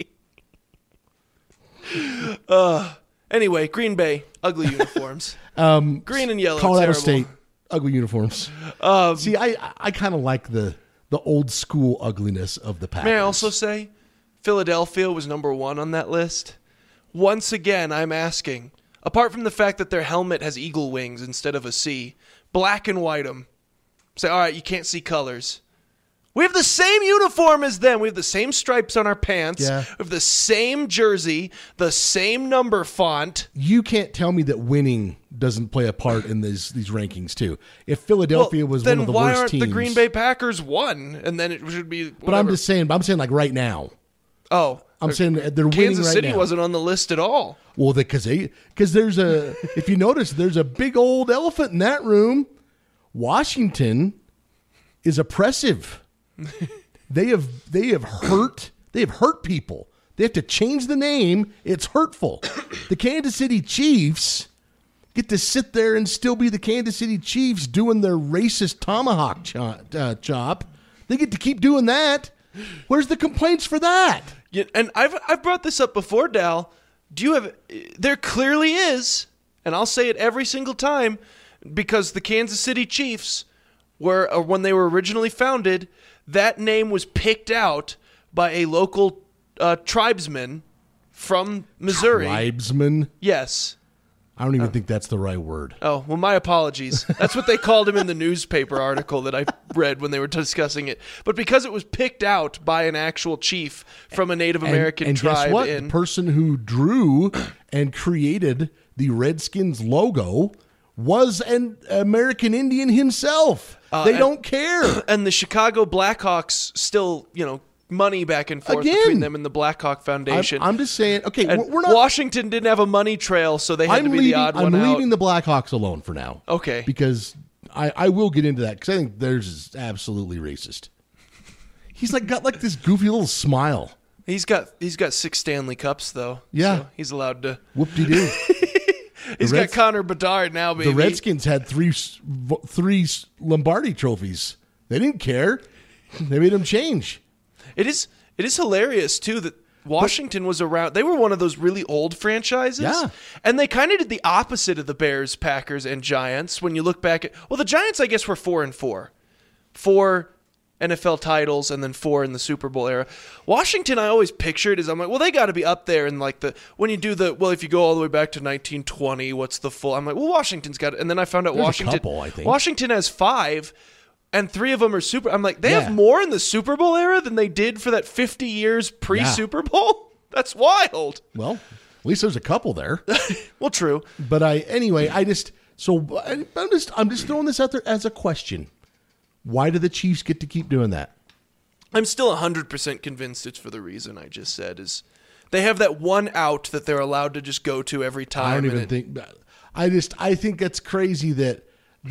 Anyway, Green Bay, ugly uniforms. Green and yellow, Colorado terrible. State, ugly uniforms. See, I kind of like the old school ugliness of the Packers. May I also say, Philadelphia was number 1 on that list. Once again, I'm asking, apart from the fact that their helmet has eagle wings instead of a C, black and white them. Say, all right, you can't see colors. We have the same uniform as them. We have the same stripes on our pants. Yeah. We have the same jersey, the same number font. You can't tell me that winning doesn't play a part in these rankings too. If Philadelphia was one of the worst teams, then why aren't the Green Bay Packers one? And then it should be. Whatever. But I'm saying like right now. Oh, I'm saying they're winning Kansas right City now. wasn't on the list at all. Well, because there's if you notice, there's a big old elephant in that room. Washington is oppressive. They have hurt people. They have to change the name. It's hurtful. The Kansas City Chiefs get to sit there and still be the Kansas City Chiefs doing their racist tomahawk chop. They get to keep doing that. Where's the complaints for that? Yeah, and I've brought this up before, Dal. There clearly is, and I'll say it every single time, because the Kansas City Chiefs were, when they were originally founded, that name was picked out by a local tribesman from Missouri. Tribesman? Yes. I don't even think that's the right word. Oh, well, my apologies. That's what they called him in the newspaper article that I read when they were discussing it. But because it was picked out by an actual chief from a Native American tribe. And guess what? The person who drew and created the Redskins logo was an American Indian himself. They don't care. And the Chicago Blackhawks still, money back and forth between them and the Blackhawk Foundation. I'm just saying, okay, and we're not. Washington didn't have a money trail, so they had to be the odd one out. I'm leaving the Blackhawks alone for now. Okay. Because I will get into that because I think theirs is absolutely racist. He's got this goofy little smile. He's got 6 Stanley Cups though. Yeah. So he's allowed to. Whoop-de-doo. He's got Connor Bedard now, baby. The Redskins had three Lombardi trophies. They didn't care. They made them change. It is hilarious too that Washington was around. They were one of those really old franchises. Yeah. And they kind of did the opposite of the Bears, Packers, and Giants. When you look back at, the Giants, I guess, were 4-4. 4 NFL titles and then 4 in the Super Bowl era. Washington, I always pictured I'm like, they got to be up there in when you do if you go all the way back to 1920, what's the full? I'm like, Washington's got it. And then I found out There's a couple, I think. Washington has 5. And 3 of them are super. I'm like, they have more in the Super Bowl era than they did for that 50 years pre-Super Bowl? That's wild. Well, at least there's a couple there. Well, true. But I'm just throwing this out there as a question. Why do the Chiefs get to keep doing that? I'm still 100% convinced it's for the reason I just said. Is they have that one out that they're allowed to just go to every time. I don't even think. I think that's crazy that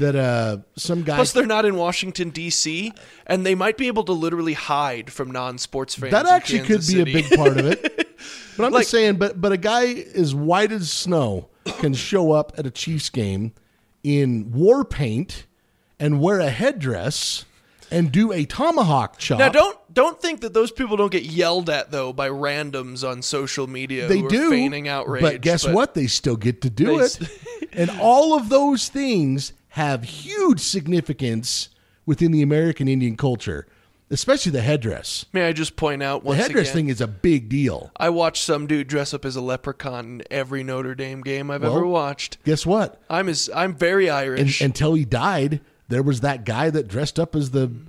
some guy. Plus, they're not in Washington D.C. and they might be able to literally hide from non-sports fans. That actually could be a big part of it. But I'm just saying. But a guy as white as snow can show up at a Chiefs game in war paint and wear a headdress and do a tomahawk chop. Now, don't think that those people don't get yelled at though by randoms on social media. They who do, are feigning outrage. But guess what? They still get to do it, and all of those things have huge significance within the American Indian culture, especially the headdress. May I just point out The once headdress again, thing is a big deal. I watched some dude dress up as a leprechaun in every Notre Dame game I've ever watched. Guess what? I'm very Irish. Until he died, there was that guy that dressed up as the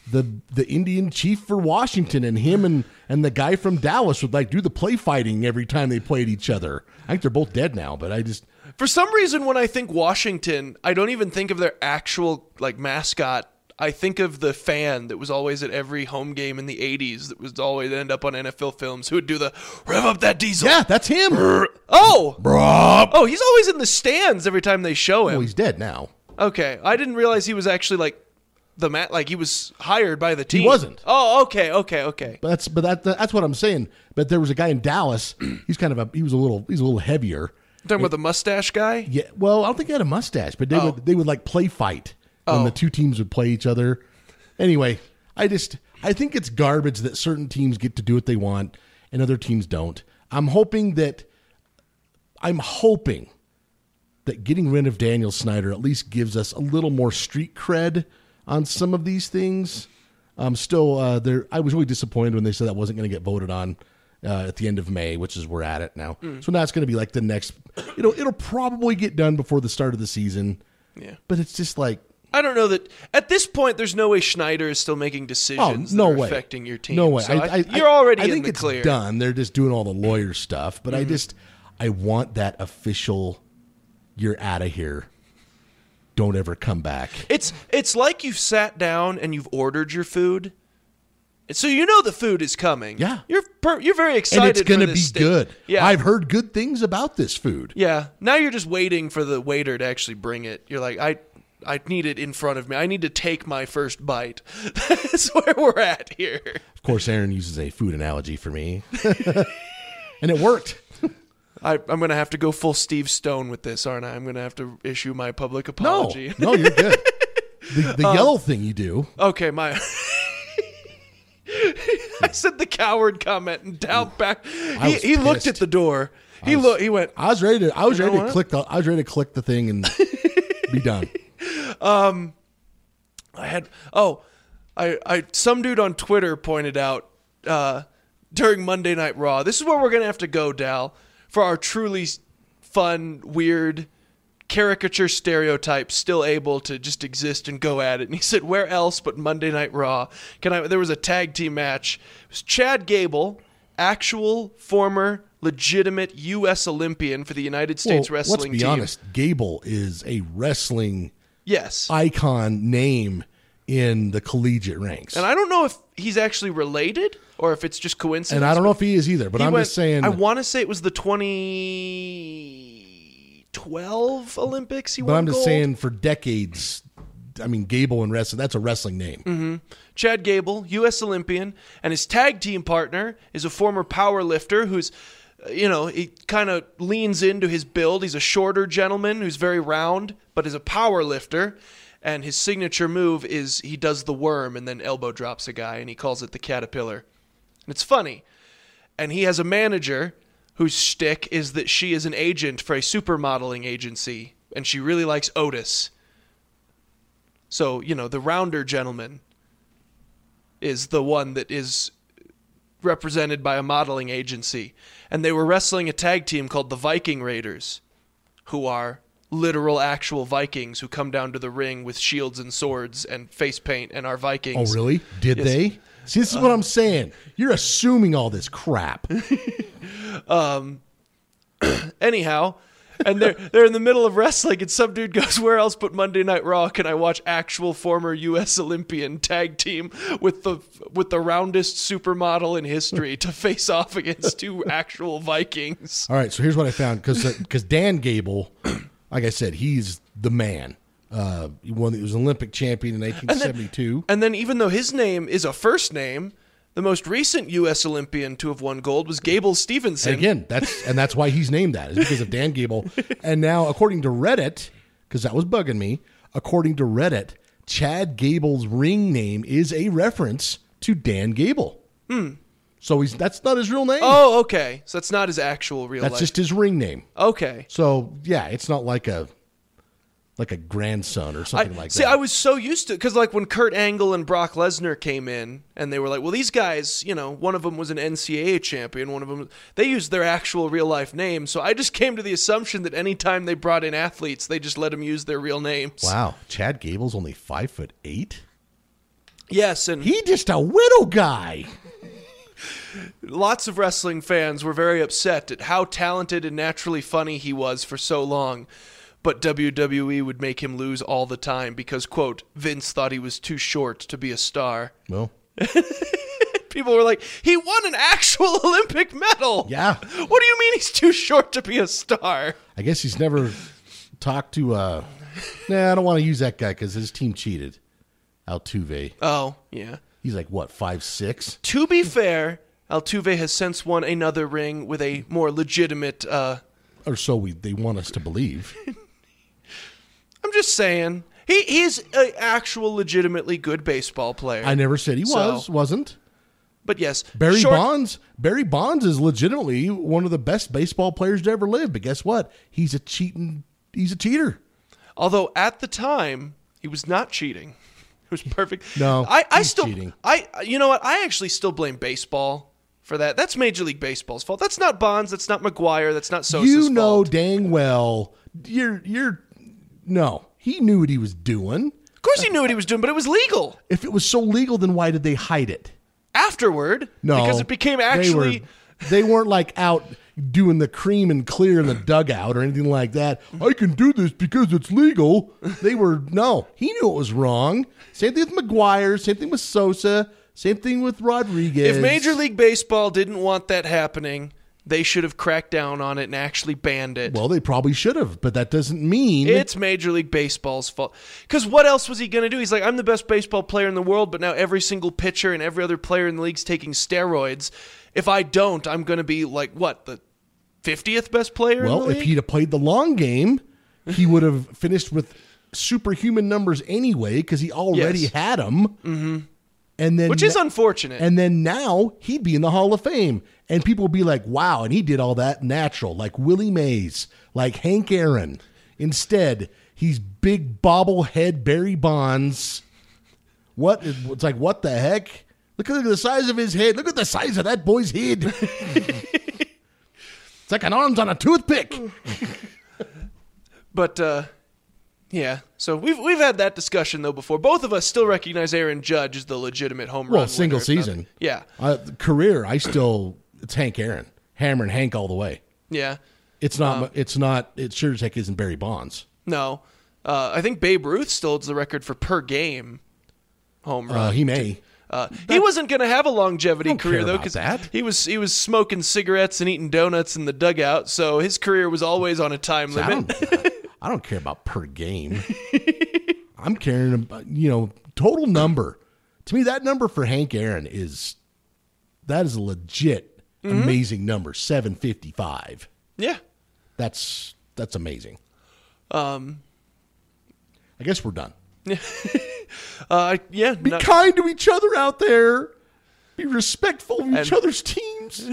Indian chief for Washington, and him and the guy from Dallas would do the play fighting every time they played each other. I think they're both dead now, but for some reason, when I think Washington, I don't even think of their actual mascot. I think of the fan that was always at every home game in the 80s that was always end up on NFL films who would do the rev up that diesel. Yeah, that's him. Oh, he's always in the stands every time they show him. Well, he's dead now. Okay, I didn't realize he was actually he was hired by the team. He wasn't. Oh, okay. But that's what I'm saying. But there was a guy in Dallas. He's he's a little heavier. Talking about the mustache guy? Yeah. Well, I don't think he had a mustache, but they would play fight when the two teams would play each other. Anyway, I think it's garbage that certain teams get to do what they want and other teams don't. I'm hoping that getting rid of Daniel Snyder at least gives us a little more street cred on some of these things. I was really disappointed when they said that wasn't going to get voted on at the end of May, which is we're at it now. So now it's going to be the next. It'll probably get done before the start of the season. Yeah, but it's just I don't know that at this point. There's no way Schneider is still making decisions no that are way. affecting your team. No way. So you're already I think in the it's clear. done. They're just doing all the lawyer stuff. But I want that official. You're out of here. Don't ever come back. It's like you've sat down and you've ordered your food, so you know the food is coming. Yeah, you're very excited, and it's going to for be this good. Yeah, I've heard good things about this food. Yeah, now you're just waiting for the waiter to actually bring it. You're like, I need it in front of me. I need to take my first bite. That's where we're at here. Of course, Aaron uses a food analogy for me, and it worked. I'm going to have to go full Steve Stone with this, aren't I? I'm going to have to issue my public apology. No, you're good. The yellow thing you do. Okay, my... I said the coward comment and down back. He looked at the door. He went. I was ready to click the thing and be done. Some dude on Twitter pointed out during Monday Night Raw. This is where we're gonna have to go, Dal, for our truly fun, weird caricature stereotypes still able to just exist and go at it. And he said, where else but Monday Night Raw? There was a tag team match. It was Chad Gable, actual former legitimate U.S. Olympian for the United States wrestling team. Let's be honest, Gable is a wrestling icon name in the collegiate ranks. And I don't know if he's actually related or if it's just coincidence. And I don't know if he is either, but I'm just saying. I want to say it was the 2012 Olympics he won But I'm just gold. saying for decades, I mean, Gable and wrestling, that's a wrestling name. Mm-hmm. Chad Gable, U.S. Olympian, and his tag team partner is a former power lifter who's, he kind of leans into his build. He's a shorter gentleman who's very round, but is a power lifter. And his signature move is he does the worm and then elbow drops a guy, and he calls it the caterpillar. And it's funny. And he has a manager whose shtick is that she is an agent for a supermodeling agency, and she really likes Otis. So, the rounder gentleman is the one that is represented by a modeling agency. And they were wrestling a tag team called the Viking Raiders, who are literal actual Vikings who come down to the ring with shields and swords and face paint and are Vikings. Oh, really? Did they? See, this is what I'm saying. You're assuming all this crap. Anyhow, and they're in the middle of wrestling, and some dude goes, where else but Monday Night Raw can I watch actual former U.S. Olympian tag team with the roundest supermodel in history to face off against two actual Vikings? All right, so here's what I found. Because Dan Gable, like I said, he's the man. He was an Olympic champion in 1972. And then even though his name is a first name, the most recent U.S. Olympian to have won gold was Gable Stevenson. And again, that's why he's named that, is because of Dan Gable. And now, according to Reddit, because that was bugging me, according to Reddit, Chad Gable's ring name is a reference to Dan Gable. So that's not his real name. Oh, okay. So that's not his actual real name. That's just his ring name. Okay. So, yeah, it's not like a grandson or something like that. See, I was so used to it, because when Kurt Angle and Brock Lesnar came in, and they were like, well, these guys, one of them was an NCAA champion, one of them, they used their actual real-life name, so I just came to the assumption that anytime they brought in athletes, they just let them use their real names. Wow. Chad Gable's only 5'8"? Yes, and he just a widow guy. Lots of wrestling fans were very upset at how talented and naturally funny he was for so long. But WWE would make him lose all the time because, quote, Vince thought he was too short to be a star. Well, people were like, he won an actual Olympic medal. Yeah. What do you mean he's too short to be a star? I guess he's never talked to, I don't want to use that guy because his team cheated. Altuve. Oh, yeah. He's like, what, 5'6"? To be fair, Altuve has since won another ring with a more legitimate... or so they want us to believe. I'm just saying, he's an actual legitimately good baseball player. I never said he wasn't. But yes. Barry Bonds is legitimately one of the best baseball players to ever live. But guess what? He's a cheater. Although at the time, he was not cheating. It was perfect. No, he's still cheating. You know what? I actually still blame baseball for that. That's Major League Baseball's fault. That's not Bonds. That's not McGuire. That's not Sosa's fault. You know dang well. No, he knew what he was doing. Of course he knew what he was doing, but it was legal. If it was so legal, then why did they hide it? Afterward, No, because it became actually... They weren't like out doing the cream and clear in the dugout or anything like that. I can do this because it's legal. He knew it was wrong. Same thing with McGuire, same thing with Sosa, same thing with Rodriguez. If Major League Baseball didn't want that happening, they should have cracked down on it and actually banned it. Well, they probably should have, but that doesn't mean... It's Major League Baseball's fault. Because what else was he going to do? He's like, I'm the best baseball player in the world, but now every single pitcher and every other player in the league's taking steroids. If I don't, I'm going to be like, what, the 50th best player in the league? Well, if he'd have played the long game, he would have finished with superhuman numbers anyway because he already had them. Mm-hmm. And then, which is unfortunate. And then now he'd be in the Hall of Fame. And people would be like, wow, and he did all that natural, like Willie Mays, like Hank Aaron. Instead, he's big bobblehead Barry Bonds. It's like, what the heck? Look at the size of his head. Look at the size of that boy's head. It's like an arms on a toothpick. But, yeah. So we've had that discussion, though, before. Both of us still recognize Aaron Judge as the legitimate home run winner. Well, single season. Yeah. Career, it's Hank Aaron. Hammering Hank all the way. Yeah. It sure as heck isn't Barry Bonds. No. I think Babe Ruth still holds the record for per game home run. He may. He wasn't going to have a longevity career, though, because he was smoking cigarettes and eating donuts in the dugout, so his career was always on a time limit. I don't care about per game. I'm caring about, total number. To me, that number for Hank Aaron is a legit amazing number, 755. Yeah. That's amazing. I guess we're done. Yeah. Be kind to each other out there. Be respectful of each other's teams.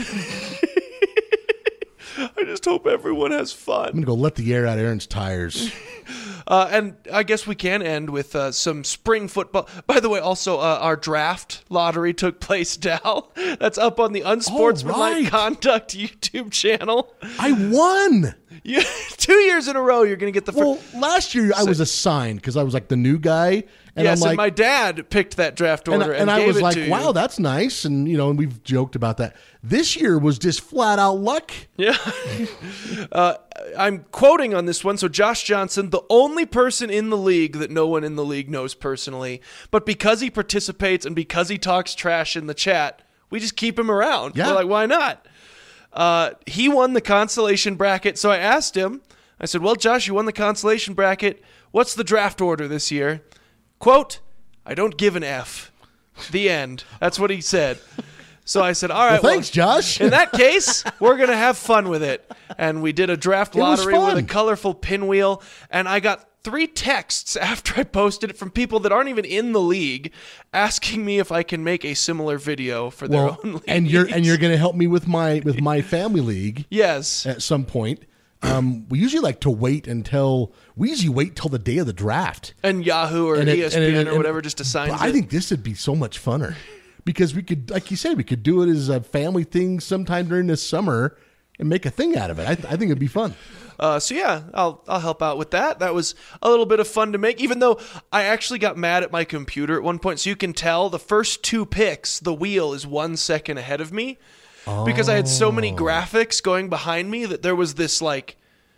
I just hope everyone has fun. I'm going to go let the air out of Aaron's tires. And I guess we can end with some spring football. By the way, also our draft lottery took place, Dal. That's up on the Unsportsmanlike Conduct YouTube channel. I won. 2 years in a row, you're going to get the first. Well, last year I was assigned because I was like the new guy. And yes, I'm like, and my dad picked that draft order and I gave was it like, to wow, you. that's nice. And, and we've joked about that. This year was just flat out luck. Yeah. I'm quoting on this one. So Josh Johnson, the only person in the league that no one in the league knows personally, but because he participates and because he talks trash in the chat, we just keep him around. Yeah. We're like, why not? He won the consolation bracket. So I asked him, I said, well, Josh, you won the consolation bracket. What's the draft order this year? Quote, I don't give an F. The end. That's what he said. So I said, all right, well, thanks, Josh. In that case, we're going to have fun with it. And we did a draft lottery with a colorful pinwheel. And I got 3 texts after I posted it from people that aren't even in the league asking me if I can make a similar video for their own league. And you're going to help me with my family league. Yes. At some point. We usually like to wait till the day of the draft. And Yahoo or ESPN or whatever just assigns it. I think this would be so much funner because we could, like you said, we could do it as a family thing sometime during the summer and make a thing out of it. I think it'd be fun. So yeah, I'll help out with that. That was a little bit of fun to make, even though I actually got mad at my computer at one point. So you can tell the first 2 picks, the wheel is 1 second ahead of me. Because I had so many graphics going behind me that there was this like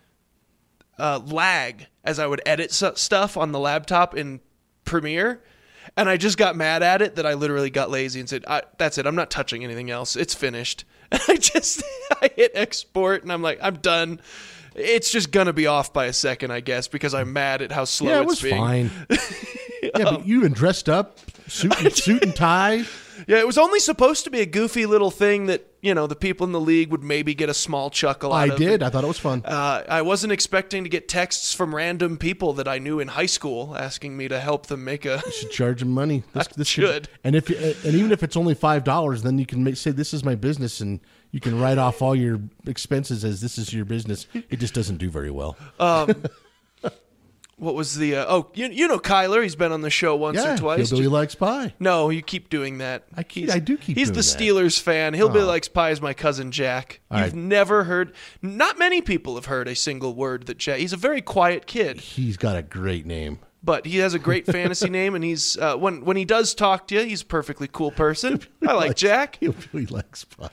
lag as I would edit stuff on the laptop in Premiere. And I just got mad at it that I literally got lazy and said, that's it. I'm not touching anything else. It's finished. And I hit export and I'm like, I'm done. It's just going to be off by a second, I guess, because I'm mad at how slow it's being. Yeah, it was fine. Yeah, but you even dressed up, suit and tie. Yeah, it was only supposed to be a goofy little thing that, the people in the league would maybe get a small chuckle out of. I did. I thought it was fun. I wasn't expecting to get texts from random people that I knew in high school asking me to help them make a... You should charge them money. This should. And even if it's only $5, then you can say, this is my business, and you can write off all your expenses as this is your business. It just doesn't do very well. What was the... you know Kyler. He's been on the show once or twice. Hillbilly Likes Pie. No, you keep doing that. I do keep He's doing the that. Steelers fan. Hillbilly Likes Pie is my cousin Jack. You've never heard... Not many people have heard a single word that Jack... He's a very quiet kid. He's got a great name. But he has a great fantasy name, and he's when he does talk to you, he's a perfectly cool person. I like Jack. He likes pie.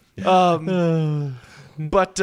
But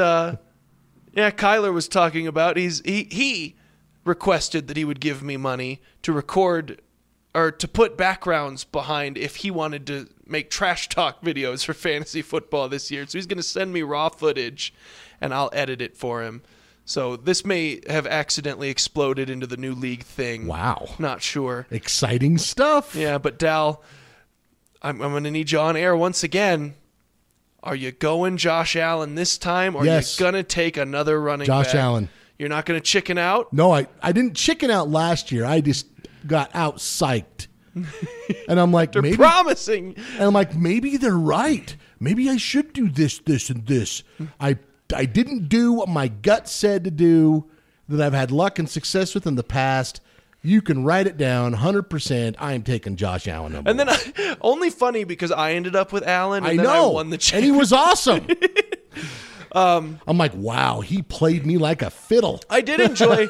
Kyler was talking about he requested that he would give me money to record or to put backgrounds behind if he wanted to make trash talk videos for fantasy football this year. So he's going to send me raw footage, and I'll edit it for him. So this may have accidentally exploded into the new league thing. Wow. Not sure. Exciting stuff. Yeah, but Dal, I'm going to need you on air once again. Are you going Josh Allen this time, or Yes. are you going to take another running back? Josh Allen. You're not going to chicken out? No, I didn't chicken out last year. I just got out psyched. And I'm like, They're maybe, promising. and I'm like, maybe they're right. Maybe I should do this, this, and this. I didn't do what my gut said to do that I've had luck and success with in the past. You can write it down 100%. I am taking Josh Allen number And then only funny because I ended up with Allen, and I then know. I won the And championship. he was awesome. I'm like, wow, he played me like a fiddle. I did enjoy.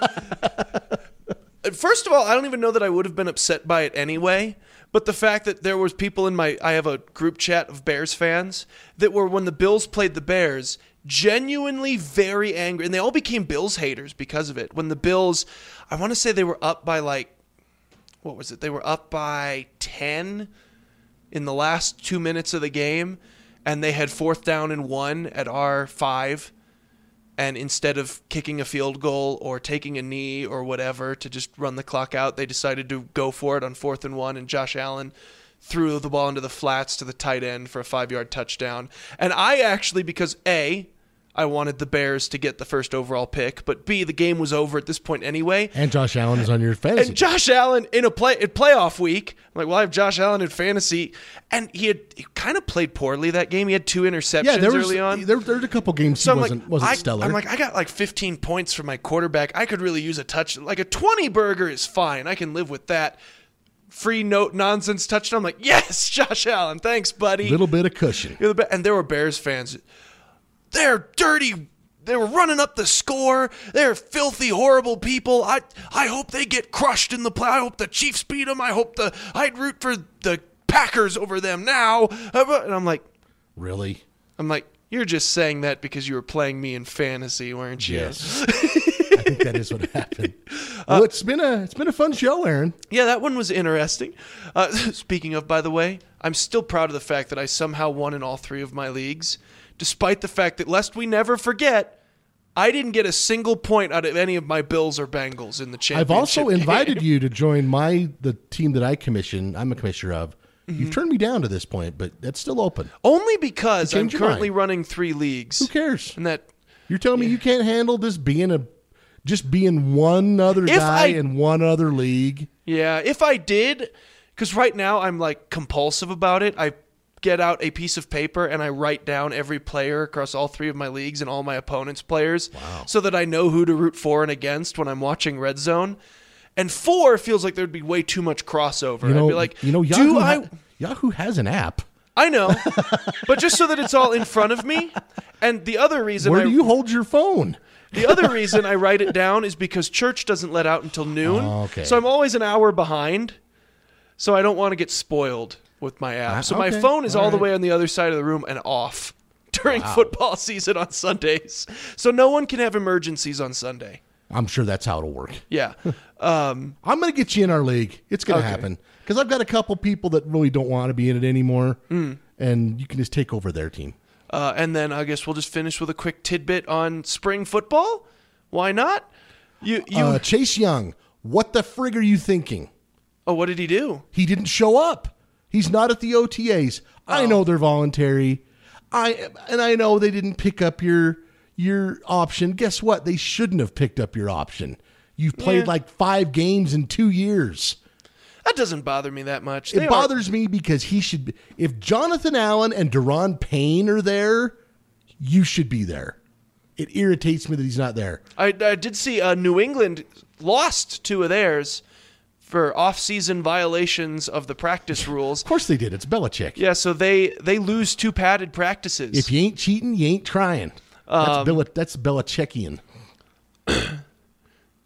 First of all, I don't even know that I would have been upset by it anyway. But the fact that there was people in I have a group chat of Bears fans that were, when the Bills played the Bears, genuinely very angry. And they all became Bills haters because of it. When the Bills, I want to say they were up by what was it? They were up by 10 in the last 2 minutes of the game. And they had 4th down and 1 at our 5. And instead of kicking a field goal or taking a knee or whatever to just run the clock out, they decided to go for it on 4th and 1. And Josh Allen threw the ball into the flats to the tight end for a 5-yard touchdown. And I actually, because A, I wanted the Bears to get the first overall pick, but B, the game was over at this point anyway. And Josh Allen is on your fantasy. And Josh Allen in playoff week, I'm like, well, I have Josh Allen in fantasy, and he kind of played poorly that game. He had 2 interceptions early on. There were a couple games So he wasn't stellar. I'm like, I got like 15 points from my quarterback. I could really use a touch. Like a 20 burger is fine. I can live with that. Free note nonsense touchdown. I'm like, yes, Josh Allen. Thanks, buddy. Little bit of cushion. You're the best. And there were Bears fans. They're dirty. They were running up the score. They're filthy, horrible people. I hope they get crushed in the play. I hope the Chiefs beat them. I'd root for the Packers over them now. And I'm like, Really? you're just saying that because you were playing me in fantasy, weren't you? Yes. I think that is what happened. Well, it's been a fun show, Aaron. Yeah, that one was interesting. Speaking of, by the way, I'm still proud of the fact that I somehow won in all 3 of my leagues, despite the fact that, lest we never forget, I didn't get a single point out of any of my Bills or Bengals in the championship. I've also invited game. you to join the team that I'm a commissioner of. Mm-hmm. You've turned me down to this point, but that's still open. Only because I'm Change your currently mind. running 3 leagues. Who cares? And that You're telling me you can't handle just being one other guy in one other league? Yeah, if I did, because right now I'm like compulsive about it. I get out a piece of paper and I write down every player across all 3 of my leagues and all my opponents' players so that I know who to root for and against when I'm watching Red Zone. And 4 feels like there'd be way too much crossover. I'd be like, Yahoo has an app. I know, but just so that it's all in front of me. And the other reason Where do you hold your phone? The other reason I write it down is because church doesn't let out until noon. Oh, okay. So I'm always an hour behind. So I don't want to get spoiled with my app. So my okay. phone is all the right. way on the other side of the room and off during football season on Sundays. So no one can have emergencies on Sunday. I'm sure that's how it'll work. Yeah. I'm going to get you in our league. It's going to Okay. happen. Because I've got a couple people that really don't want to be in it anymore. And you can just take over their team. And then I guess we'll just finish with a quick tidbit on spring football. Why not? Chase Young, what the frig are you thinking? Oh, what did he do? He didn't show up. He's not at the OTAs. I know they're voluntary. I know they didn't pick up your option. Guess what? They shouldn't have picked up your option. You've played like 5 games in 2 years. That doesn't bother me that much. It bothers me because he should be. If Jonathan Allen and Daron Payne are there, you should be there. It irritates me that he's not there. I did see New England lost 2 of theirs for off-season violations of the practice rules. Of course they did. It's Belichick. Yeah, so they lose 2 padded practices. If you ain't cheating, you ain't trying. That's Belichickian. There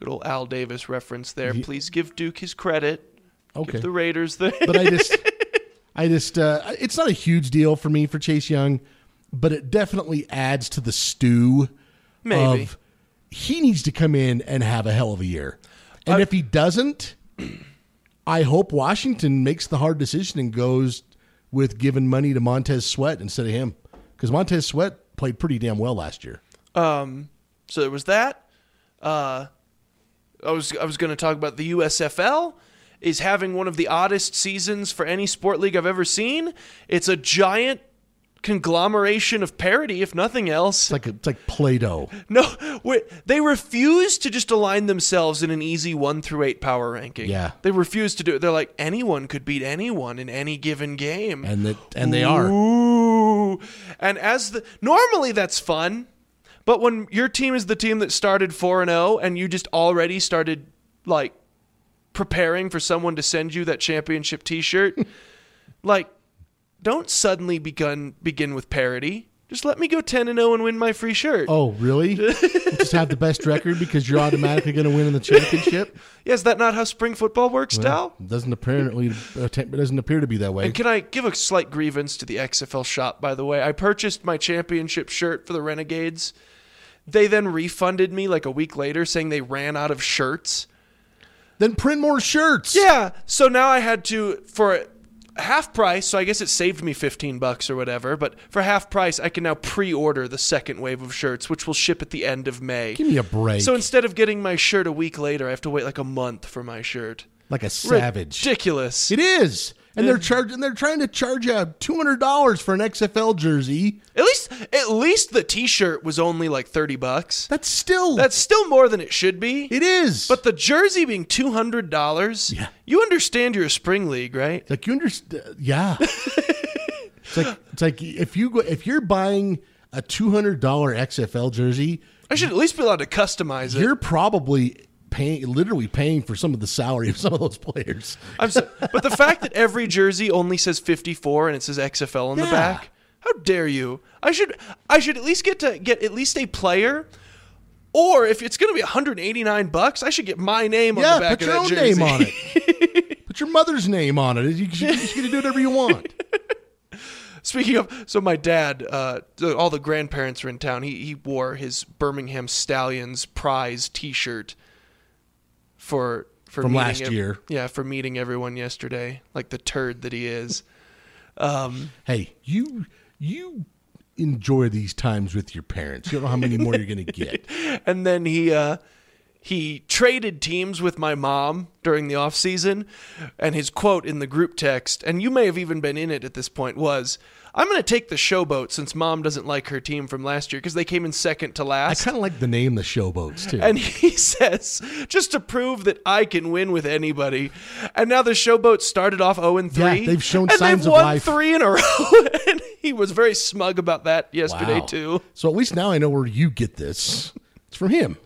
Good old Al Davis reference there. Please give Duke his credit. Okay. Give the Raiders the... But I just, it's not a huge deal for me for Chase Young, but it definitely adds to the stew. Maybe. Of he needs to come in and have a hell of a year. And if he doesn't, I hope Washington makes the hard decision and goes with giving money to Montez Sweat instead of him. Because Montez Sweat played pretty damn well last year. So there was that. I was going to talk about the USFL is having one of the oddest seasons for any sport league I've ever seen. It's a giant conglomeration of parity, if nothing else. It's like Play-Doh. No, they refuse to just align themselves in an easy 1 through 8 power ranking. Yeah. They refuse to do it. They're like, anyone could beat anyone in any given game. And they are. Ooh. And normally that's fun, but when your team is the team that started 4-0 and you just already started like preparing for someone to send you that championship t-shirt, like, don't suddenly begin with parity. Just let me go 10-0 and win my free shirt. Oh, really? Just have the best record because you're automatically going to win in the championship? Yeah, is that not how spring football works, Dal? It doesn't appear to be that way. And can I give a slight grievance to the XFL shop, by the way? I purchased my championship shirt for the Renegades. They then refunded me like a week later saying they ran out of shirts. Then print more shirts. Yeah, so now I had to, for half price, so I guess it saved me $15 or whatever, but for half price, I can now pre-order the second wave of shirts, which will ship at the end of May. Give me a break. So instead of getting my shirt a week later, I have to wait like a month for my shirt. Like a savage. Ridiculous. It is. And they're trying to charge you $200 for an XFL jersey. At least the t-shirt was only like $30. That's still more than it should be. It is. But the jersey being $200, yeah. You understand you're a spring league, right? Like you understand, yeah. it's like if you're buying a $200 XFL jersey, I should at least be allowed to customize it. You're probably literally paying for some of the salary of some of those players. But the fact that every jersey only says 54 and it says XFL on the back, how dare you? I should at least get at least a player. Or if it's going to be $189, I should get my name on the back of that jersey. Put your own name on it. Put your mother's name on it. You get to do whatever you want. Speaking of, so my dad, all the grandparents are in town. He wore his Birmingham Stallions prize T-shirt from last year. Yeah, for meeting everyone yesterday, like the turd that he is. Hey, you enjoy these times with your parents. You don't know how many more you're going to get. And then he traded teams with my mom during the offseason, and his quote in the group text, and you may have even been in it at this point, was, I'm going to take the Showboat since Mom doesn't like her team from last year because they came in second to last. I kind of like the name the Showboats, too. And he says, just to prove that I can win with anybody. And now the Showboat started off 0-3. Yeah, they've shown signs of life. And they've won 3 in a row. And he was very smug about that yesterday, too. So at least now I know where you get this. It's from him.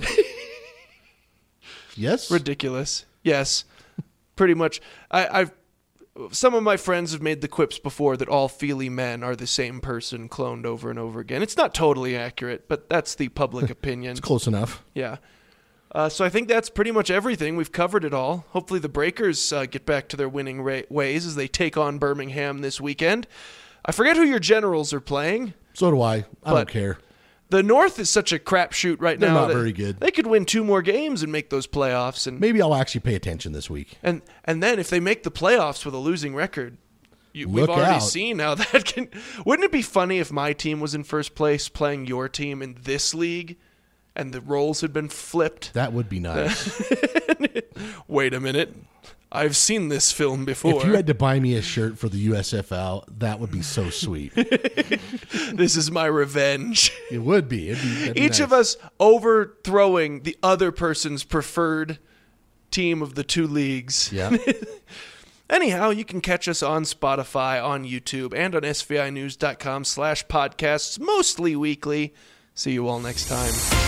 Yes? Ridiculous. Yes. Pretty much. Some of my friends have made the quips before that all Feely men are the same person cloned over and over again. It's not totally accurate, but that's the public opinion. It's close enough. Yeah. So I think that's pretty much everything. We've covered it all. Hopefully the Breakers get back to their winning ways as they take on Birmingham this weekend. I forget who your Generals are playing. So do I. I don't care. The North is such a crapshoot right now. They're not very good. They could win 2 more games and make those playoffs. And maybe I'll actually pay attention this week. And then if they make the playoffs with a losing record, we've already seen how that can. Wouldn't it be funny if my team was in first place playing your team in this league, and the roles had been flipped? That would be nice. Wait a minute. I've seen this film before. If you had to buy me a shirt for the USFL, that would be so sweet. This is my revenge. It would be. That'd be Each nice. of us overthrowing the other person's preferred team of the 2 leagues. Yeah. Anyhow, you can catch us on Spotify, on YouTube, and on SVInews.com/podcasts, mostly weekly. See you all next time.